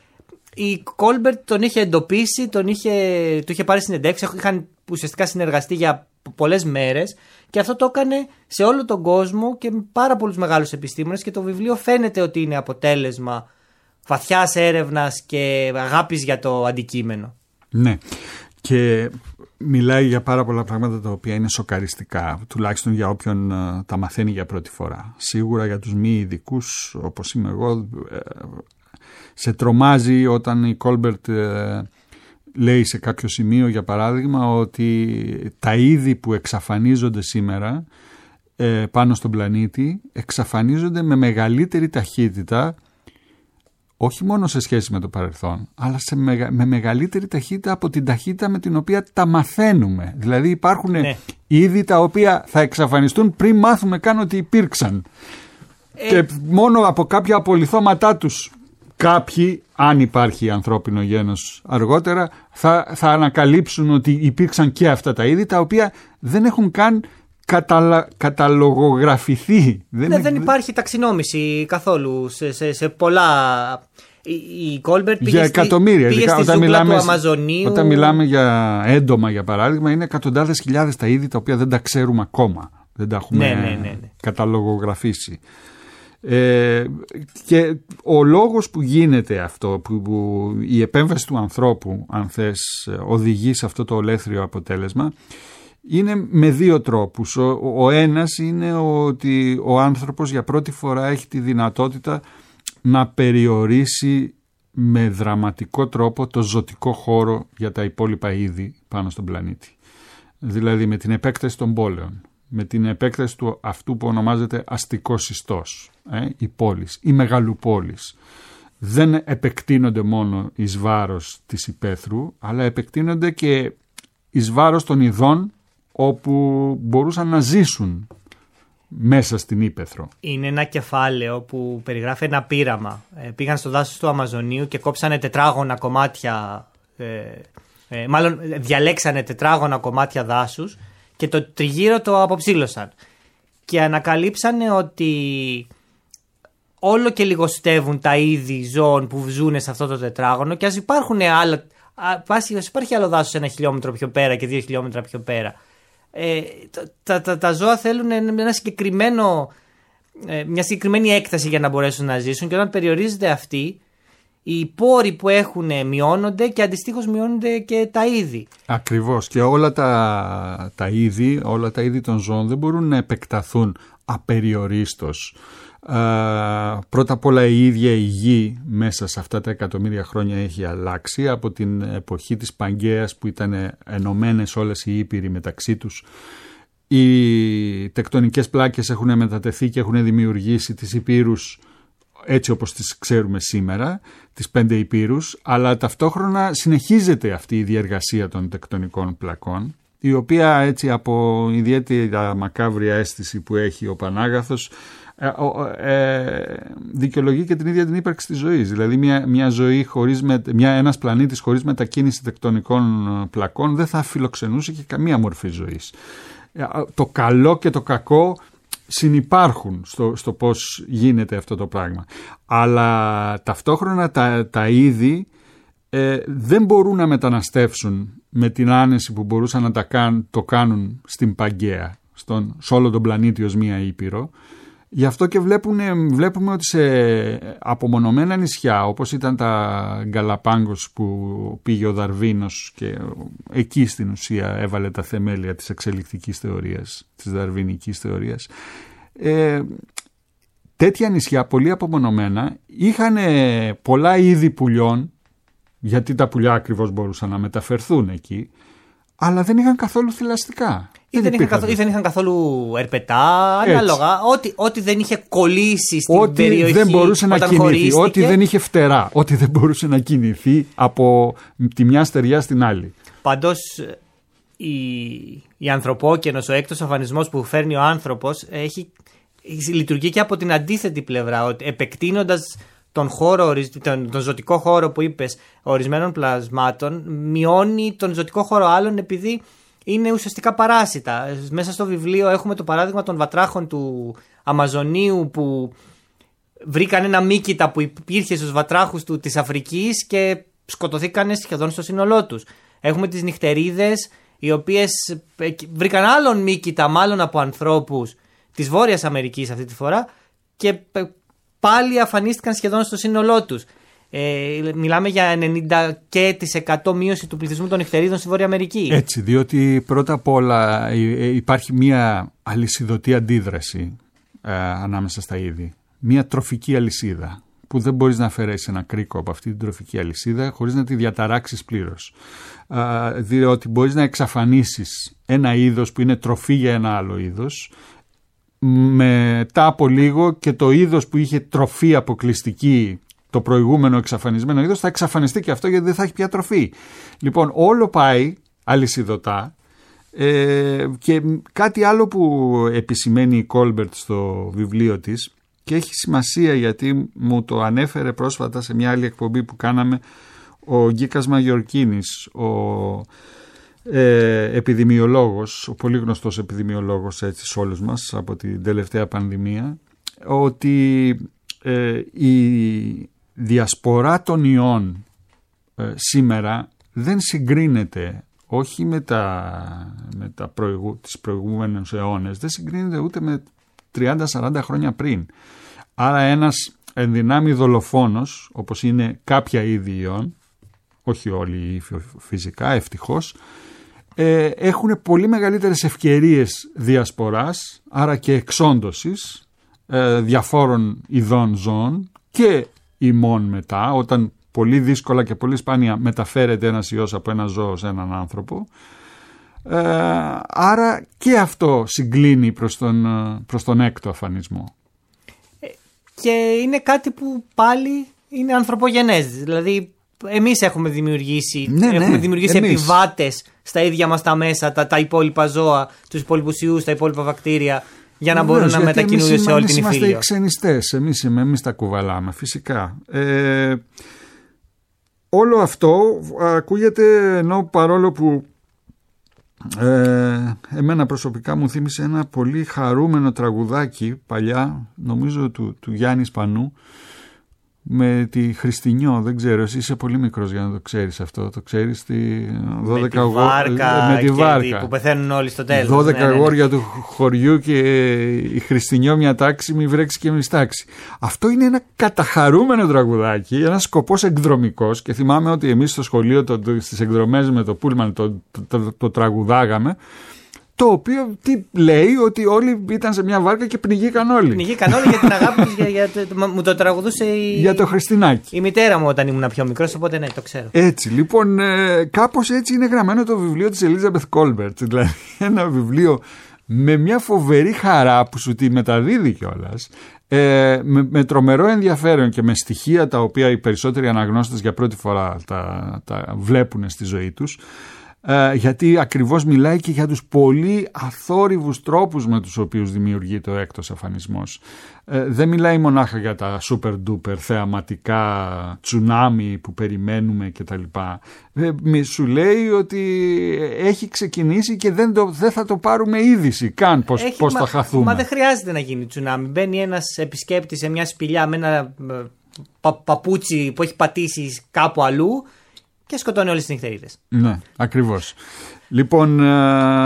η Κόλμπερτ τον είχε εντοπίσει, τον είχε, του είχε πάρει συνεντεύξεις, είχαν ουσιαστικά συνεργαστεί για πολλές μέρες, και αυτό το έκανε σε όλο τον κόσμο και με πάρα πολλούς μεγάλους επιστήμονες, και το βιβλίο φαίνεται ότι είναι αποτέλεσμα βαθιάς έρευνας και αγάπης για το αντικείμενο. Ναι, και μιλάει για πάρα πολλά πράγματα τα οποία είναι σοκαριστικά, τουλάχιστον για όποιον uh, τα μαθαίνει για πρώτη φορά. Σίγουρα για τους μη ειδικούς, όπως είμαι εγώ, uh, σε τρομάζει όταν η Κόλμπερτ uh, λέει σε κάποιο σημείο, για παράδειγμα, ότι τα είδη που εξαφανίζονται σήμερα ε, πάνω στον πλανήτη εξαφανίζονται με μεγαλύτερη ταχύτητα, όχι μόνο σε σχέση με το παρελθόν, αλλά σε μεγα, με μεγαλύτερη ταχύτητα από την ταχύτητα με την οποία τα μαθαίνουμε. Δηλαδή υπάρχουν ναι. είδη τα οποία θα εξαφανιστούν πριν μάθουμε καν ότι υπήρξαν. Ε... Και μόνο από κάποια απολιθώματά τους κάποιοι, αν υπάρχει ανθρώπινο γένος αργότερα, θα, θα ανακαλύψουν ότι υπήρξαν και αυτά τα είδη τα οποία δεν έχουν καν καταλα, καταλογογραφηθεί. Δεν, ναι, δεν υπάρχει ταξινόμηση καθόλου σε, σε, σε πολλά. Η Κόλμπερτ πήγε, για εκατομμύρια, πήγε στη όταν μιλάμε, του Αμαζονίου. Όταν μιλάμε για έντομα, για παράδειγμα, είναι εκατοντάδες χιλιάδες τα είδη τα οποία δεν τα ξέρουμε ακόμα. Δεν τα έχουμε ναι, ναι, ναι, ναι. καταλογογραφήσει. Ε, και ο λόγος που γίνεται αυτό, που, που η επέμβαση του ανθρώπου, αν θες, οδηγεί σε αυτό το ολέθριο αποτέλεσμα, είναι με δύο τρόπους. Ο, ο ένας είναι ότι ο άνθρωπος για πρώτη φορά έχει τη δυνατότητα να περιορίσει με δραματικό τρόπο το ζωτικό χώρο για τα υπόλοιπα είδη πάνω στον πλανήτη. Δηλαδή με την επέκταση των πόλεων, με την επέκταση του αυτού που ονομάζεται αστικός ιστός, ε, οι πόλεις, οι μεγαλοπόλεις. Δεν επεκτείνονται μόνο εις βάρος της υπαίθρου, αλλά επεκτείνονται και εις βάρος των ειδών όπου μπορούσαν να ζήσουν μέσα στην ύπαιθρο. Είναι ένα κεφάλαιο που περιγράφει ένα πείραμα. Ε, πήγαν στο δάσος του Αμαζονίου και κόψανε τετράγωνα κομμάτια, ε, ε, μάλλον διαλέξανε τετράγωνα κομμάτια δάσους και το τριγύρω το αποψήλωσαν. Και ανακαλύψανε ότι όλο και λιγοστεύουν τα είδη ζώων που ζουν σε αυτό το τετράγωνο και ας υπάρχουν άλλα, ας υπάρχει άλλο δάσος ένα χιλιόμετρο πιο πέρα και δύο χιλιόμετρα πιο πέρα. Ε, τα, τα, τα ζώα θέλουν ένα συγκεκριμένο, μια συγκεκριμένη έκταση για να μπορέσουν να ζήσουν και όταν περιορίζεται αυτή, οι πόροι που έχουν μειώνονται και αντιστοίχως μειώνονται και τα είδη. Ακριβώς, και όλα τα, τα είδη, όλα τα είδη των ζώων δεν μπορούν να επεκταθούν απεριορίστως. Uh, πρώτα απ' όλα η ίδια η γη μέσα σε αυτά τα εκατομμύρια χρόνια έχει αλλάξει από την εποχή της Παγκαίας που ήταν ενωμένες όλες οι ήπειροι μεταξύ τους. Οι τεκτονικές πλάκες έχουν μετατεθεί και έχουν δημιουργήσει τις υπήρους έτσι όπως τις ξέρουμε σήμερα, τις πέντε υπήρους, αλλά ταυτόχρονα συνεχίζεται αυτή η διεργασία των τεκτονικών πλακών, η οποία έτσι από ιδιαίτερα μακάβρια αίσθηση που έχει ο Πανάγαθος Ε, ε, δικαιολογεί και την ίδια την ύπαρξη της ζωής. Δηλαδή μια, μια ζωή χωρίς με, μια, ένας πλανήτης χωρίς μετακίνηση τεκτονικών πλακών δεν θα φιλοξενούσε και καμία μορφή ζωής. Ε, το καλό και το κακό συνυπάρχουν στο, στο πώς γίνεται αυτό το πράγμα. Αλλά ταυτόχρονα τα, τα είδη ε, δεν μπορούν να μεταναστεύσουν με την άνεση που μπορούσαν να τα κάν, το κάνουν στην Παγκαία, στον, σε όλο τον πλανήτη ως μία ήπειρο. Γι' αυτό και βλέπουμε, βλέπουμε ότι σε απομονωμένα νησιά, όπως ήταν τα Γκαλαπάγκος που πήγε ο Δαρβίνος και εκεί στην ουσία έβαλε τα θεμέλια της εξελικτικής θεωρίας, της δαρβινικής θεωρίας, ε, τέτοια νησιά πολύ απομονωμένα είχαν πολλά είδη πουλιών, γιατί τα πουλιά ακριβώς μπορούσαν να μεταφερθούν εκεί, αλλά δεν είχαν καθόλου θηλαστικά. Ή δεν, είχαν καθόλου, ή δεν είχαν καθόλου ερπετά, ανάλογα. Ό,τι, ό,τι δεν είχε κολλήσει στην ό,τι περιοχή δεν μπορούσε να κινηθεί, χωρίστηκε. ό,τι δεν είχε φτερά, ό,τι δεν μπορούσε να κινηθεί από τη μια στεριά στην άλλη. Πάντως η, η ανθρωπόκαινος, ο έκτος αφανισμός που φέρνει ο άνθρωπος έχει, λειτουργεί και από την αντίθετη πλευρά, ότι επεκτείνοντας τον, χώρο, τον, τον ζωτικό χώρο που είπες ορισμένων πλασμάτων, μειώνει τον ζωτικό χώρο άλλων επειδή είναι ουσιαστικά παράσιτα. Μέσα στο βιβλίο έχουμε το παράδειγμα των βατράχων του Αμαζονίου που βρήκαν ένα μύκητα που υπήρχε στους βατράχους του της Αφρικής και σκοτωθήκαν σχεδόν στο σύνολό τους. Έχουμε τις νυχτερίδες οι οποίες βρήκαν άλλον μύκητα μάλλον από ανθρώπους της Βόρειας Αμερικής αυτή τη φορά και πάλι αφανίστηκαν σχεδόν στο σύνολό τους. Ε, μιλάμε για ενενήντα τοις εκατό μείωση του πληθυσμού των νυχτερίδων στη Βόρεια Αμερική. Έτσι, διότι πρώτα απ' όλα υπάρχει μια αλυσιδωτή αντίδραση ε, ανάμεσα στα είδη. Μια τροφική αλυσίδα που δεν μπορείς να αφαιρέσεις ένα κρίκο από αυτή την τροφική αλυσίδα χωρίς να τη διαταράξεις πλήρως. Ε, διότι μπορείς να εξαφανίσεις ένα είδος που είναι τροφή για ένα άλλο είδος μετά από λίγο και το είδος που είχε τροφή αποκλειστική, το προηγούμενο εξαφανισμένο είδος, θα εξαφανιστεί και αυτό, γιατί δεν θα έχει πια τροφή. Λοιπόν, όλο πάει αλυσιδωτά. Ε, και κάτι άλλο που επισημαίνει η Κόλμπερτ στο βιβλίο της και έχει σημασία, γιατί μου το ανέφερε πρόσφατα σε μια άλλη εκπομπή που κάναμε ο Γκίκας Μαγιορκίνης, ο ε, επιδημιολόγος, ο πολύ γνωστός επιδημιολόγος έτσι σε όλους μας από την τελευταία πανδημία, ότι ε, η διασπορά των ιών ε, σήμερα δεν συγκρίνεται, όχι με τα, με τα προηγου, τις προηγούμενες αιώνες, δεν συγκρίνεται ούτε με τριάντα σαράντα χρόνια πριν. Άρα ένας ενδυνάμει δολοφόνος, όπως είναι κάποια είδη ιών, όχι όλοι φυσικά, ευτυχώς, ε, έχουν πολύ μεγαλύτερες ευκαιρίες διασποράς, άρα και εξόντωσης ε, διαφόρων ειδών ζώων και ημών μετά, όταν πολύ δύσκολα και πολύ σπάνια μεταφέρεται ένας ιός από ένα ζώο σε έναν άνθρωπο. Ε, άρα και αυτό συγκλίνει προς τον, προς τον έκτο αφανισμό. Ε, και είναι κάτι που πάλι είναι ανθρωπογενές. Δηλαδή εμείς έχουμε δημιουργήσει, ναι, ναι, έχουμε δημιουργήσει εμείς. επιβάτες στα ίδια μας τα μέσα, τα, τα υπόλοιπα ζώα, τους υπόλοιπους ιούς, τα υπόλοιπα βακτήρια, για να μπορούν να μετακινούνται σε όλη την υφήλιο. Εμείς είμαστε οι ξενιστές, εμείς, εμείς τα κουβαλάμε φυσικά. Ε, όλο αυτό ακούγεται, ενώ παρόλο που ε, εμένα προσωπικά μου θύμισε ένα πολύ χαρούμενο τραγουδάκι παλιά, νομίζω του, του Γιάννη Σπανού, με τη Χριστινιό, δεν ξέρω, εσύ είσαι πολύ μικρός για να το ξέρεις αυτό, το ξέρεις τη δώδεκα με τη βάρκα, με τη βάρκα. που πεθαίνουν όλοι στο τέλος. δώδεκα ναι, ναι, ναι. αγόρια του χωριού και η Χριστινιό μια τάξη, μη βρέξει και μη στάξει. Αυτό είναι ένα καταχαρούμενο τραγουδάκι, ένας σκοπός εκδρομικός, και θυμάμαι ότι εμείς στο σχολείο το, το, στις εκδρομές με το Πούλμαν το, το, το, το, το τραγουδάγαμε. Το οποίο τι λέει, ότι όλοι ήταν σε μια βάρκα και πνιγήκαν όλοι. Πνιγήκαν όλοι για την αγάπη τους, για, για, το, μου το τραγουδούσε η, για το Χριστινάκι. Η μητέρα μου όταν ήμουν πιο μικρός, οπότε ναι, το ξέρω. Έτσι, λοιπόν, ε, κάπως έτσι είναι γραμμένο το βιβλίο της Elizabeth Colbert. Δηλαδή, ένα βιβλίο με μια φοβερή χαρά που σου τη μεταδίδει κιόλας, ε, με, με τρομερό ενδιαφέρον και με στοιχεία τα οποία οι περισσότεροι αναγνώστες για πρώτη φορά τα, τα βλέπουν στη ζωή τους. Ε, γιατί ακριβώς μιλάει και για τους πολύ αθόρυβους τρόπους με τους οποίους δημιουργεί το έκτος αφανισμός. Ε, δεν μιλάει μονάχα για τα super duper θεαματικά τσουνάμι που περιμένουμε κτλ. Ε, σου λέει ότι έχει ξεκινήσει και δεν, το, δεν θα το πάρουμε είδηση καν πώς, έχει, πώς μα, θα χαθούμε. Μα δεν χρειάζεται να γίνει τσουνάμι. Μπαίνει ένας επισκέπτης σε μια σπηλιά με ένα πα, παπούτσι που έχει πατήσει κάπου αλλού και σκοτώνει όλες τις νυχτερίδες. Ναι, ακριβώς. Λοιπόν, ε,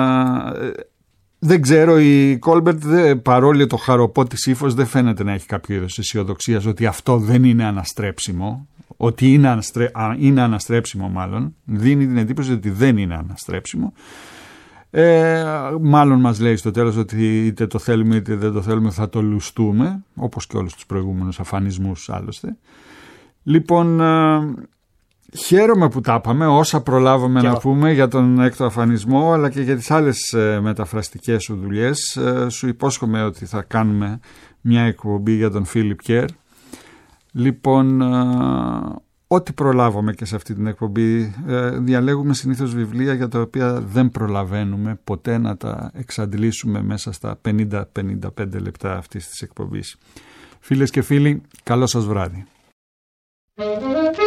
δεν ξέρω, η Κόλμπερτ, παρόλο το χαροπό της ύφος, δεν φαίνεται να έχει κάποιο είδος αισιοδοξίας ότι αυτό δεν είναι αναστρέψιμο, ότι είναι, αναστρέ, είναι αναστρέψιμο μάλλον, δίνει την εντύπωση ότι δεν είναι αναστρέψιμο. Ε, μάλλον μας λέει στο τέλος ότι είτε το θέλουμε είτε δεν το θέλουμε θα το λουστούμε, όπως και όλους τους προηγούμενους αφανισμούς άλλωστε. Λοιπόν, ε, χαίρομαι που τα είπαμε, όσα προλάβαμε να πούμε για τον έκτο αφανισμό, αλλά και για τις άλλες ε, μεταφραστικές σου δουλειές. Ε, σου υπόσχομαι ότι θα κάνουμε μια εκπομπή για τον Φίλιπ Κέρ. Λοιπόν, ε, ό,τι προλάβαμε και σε αυτή την εκπομπή, ε, διαλέγουμε συνήθως βιβλία για τα οποία δεν προλαβαίνουμε ποτέ να τα εξαντλήσουμε μέσα στα πενήντα με πενήντα πέντε λεπτά αυτής της εκπομπής. Φίλες και φίλοι, καλό σας βράδυ.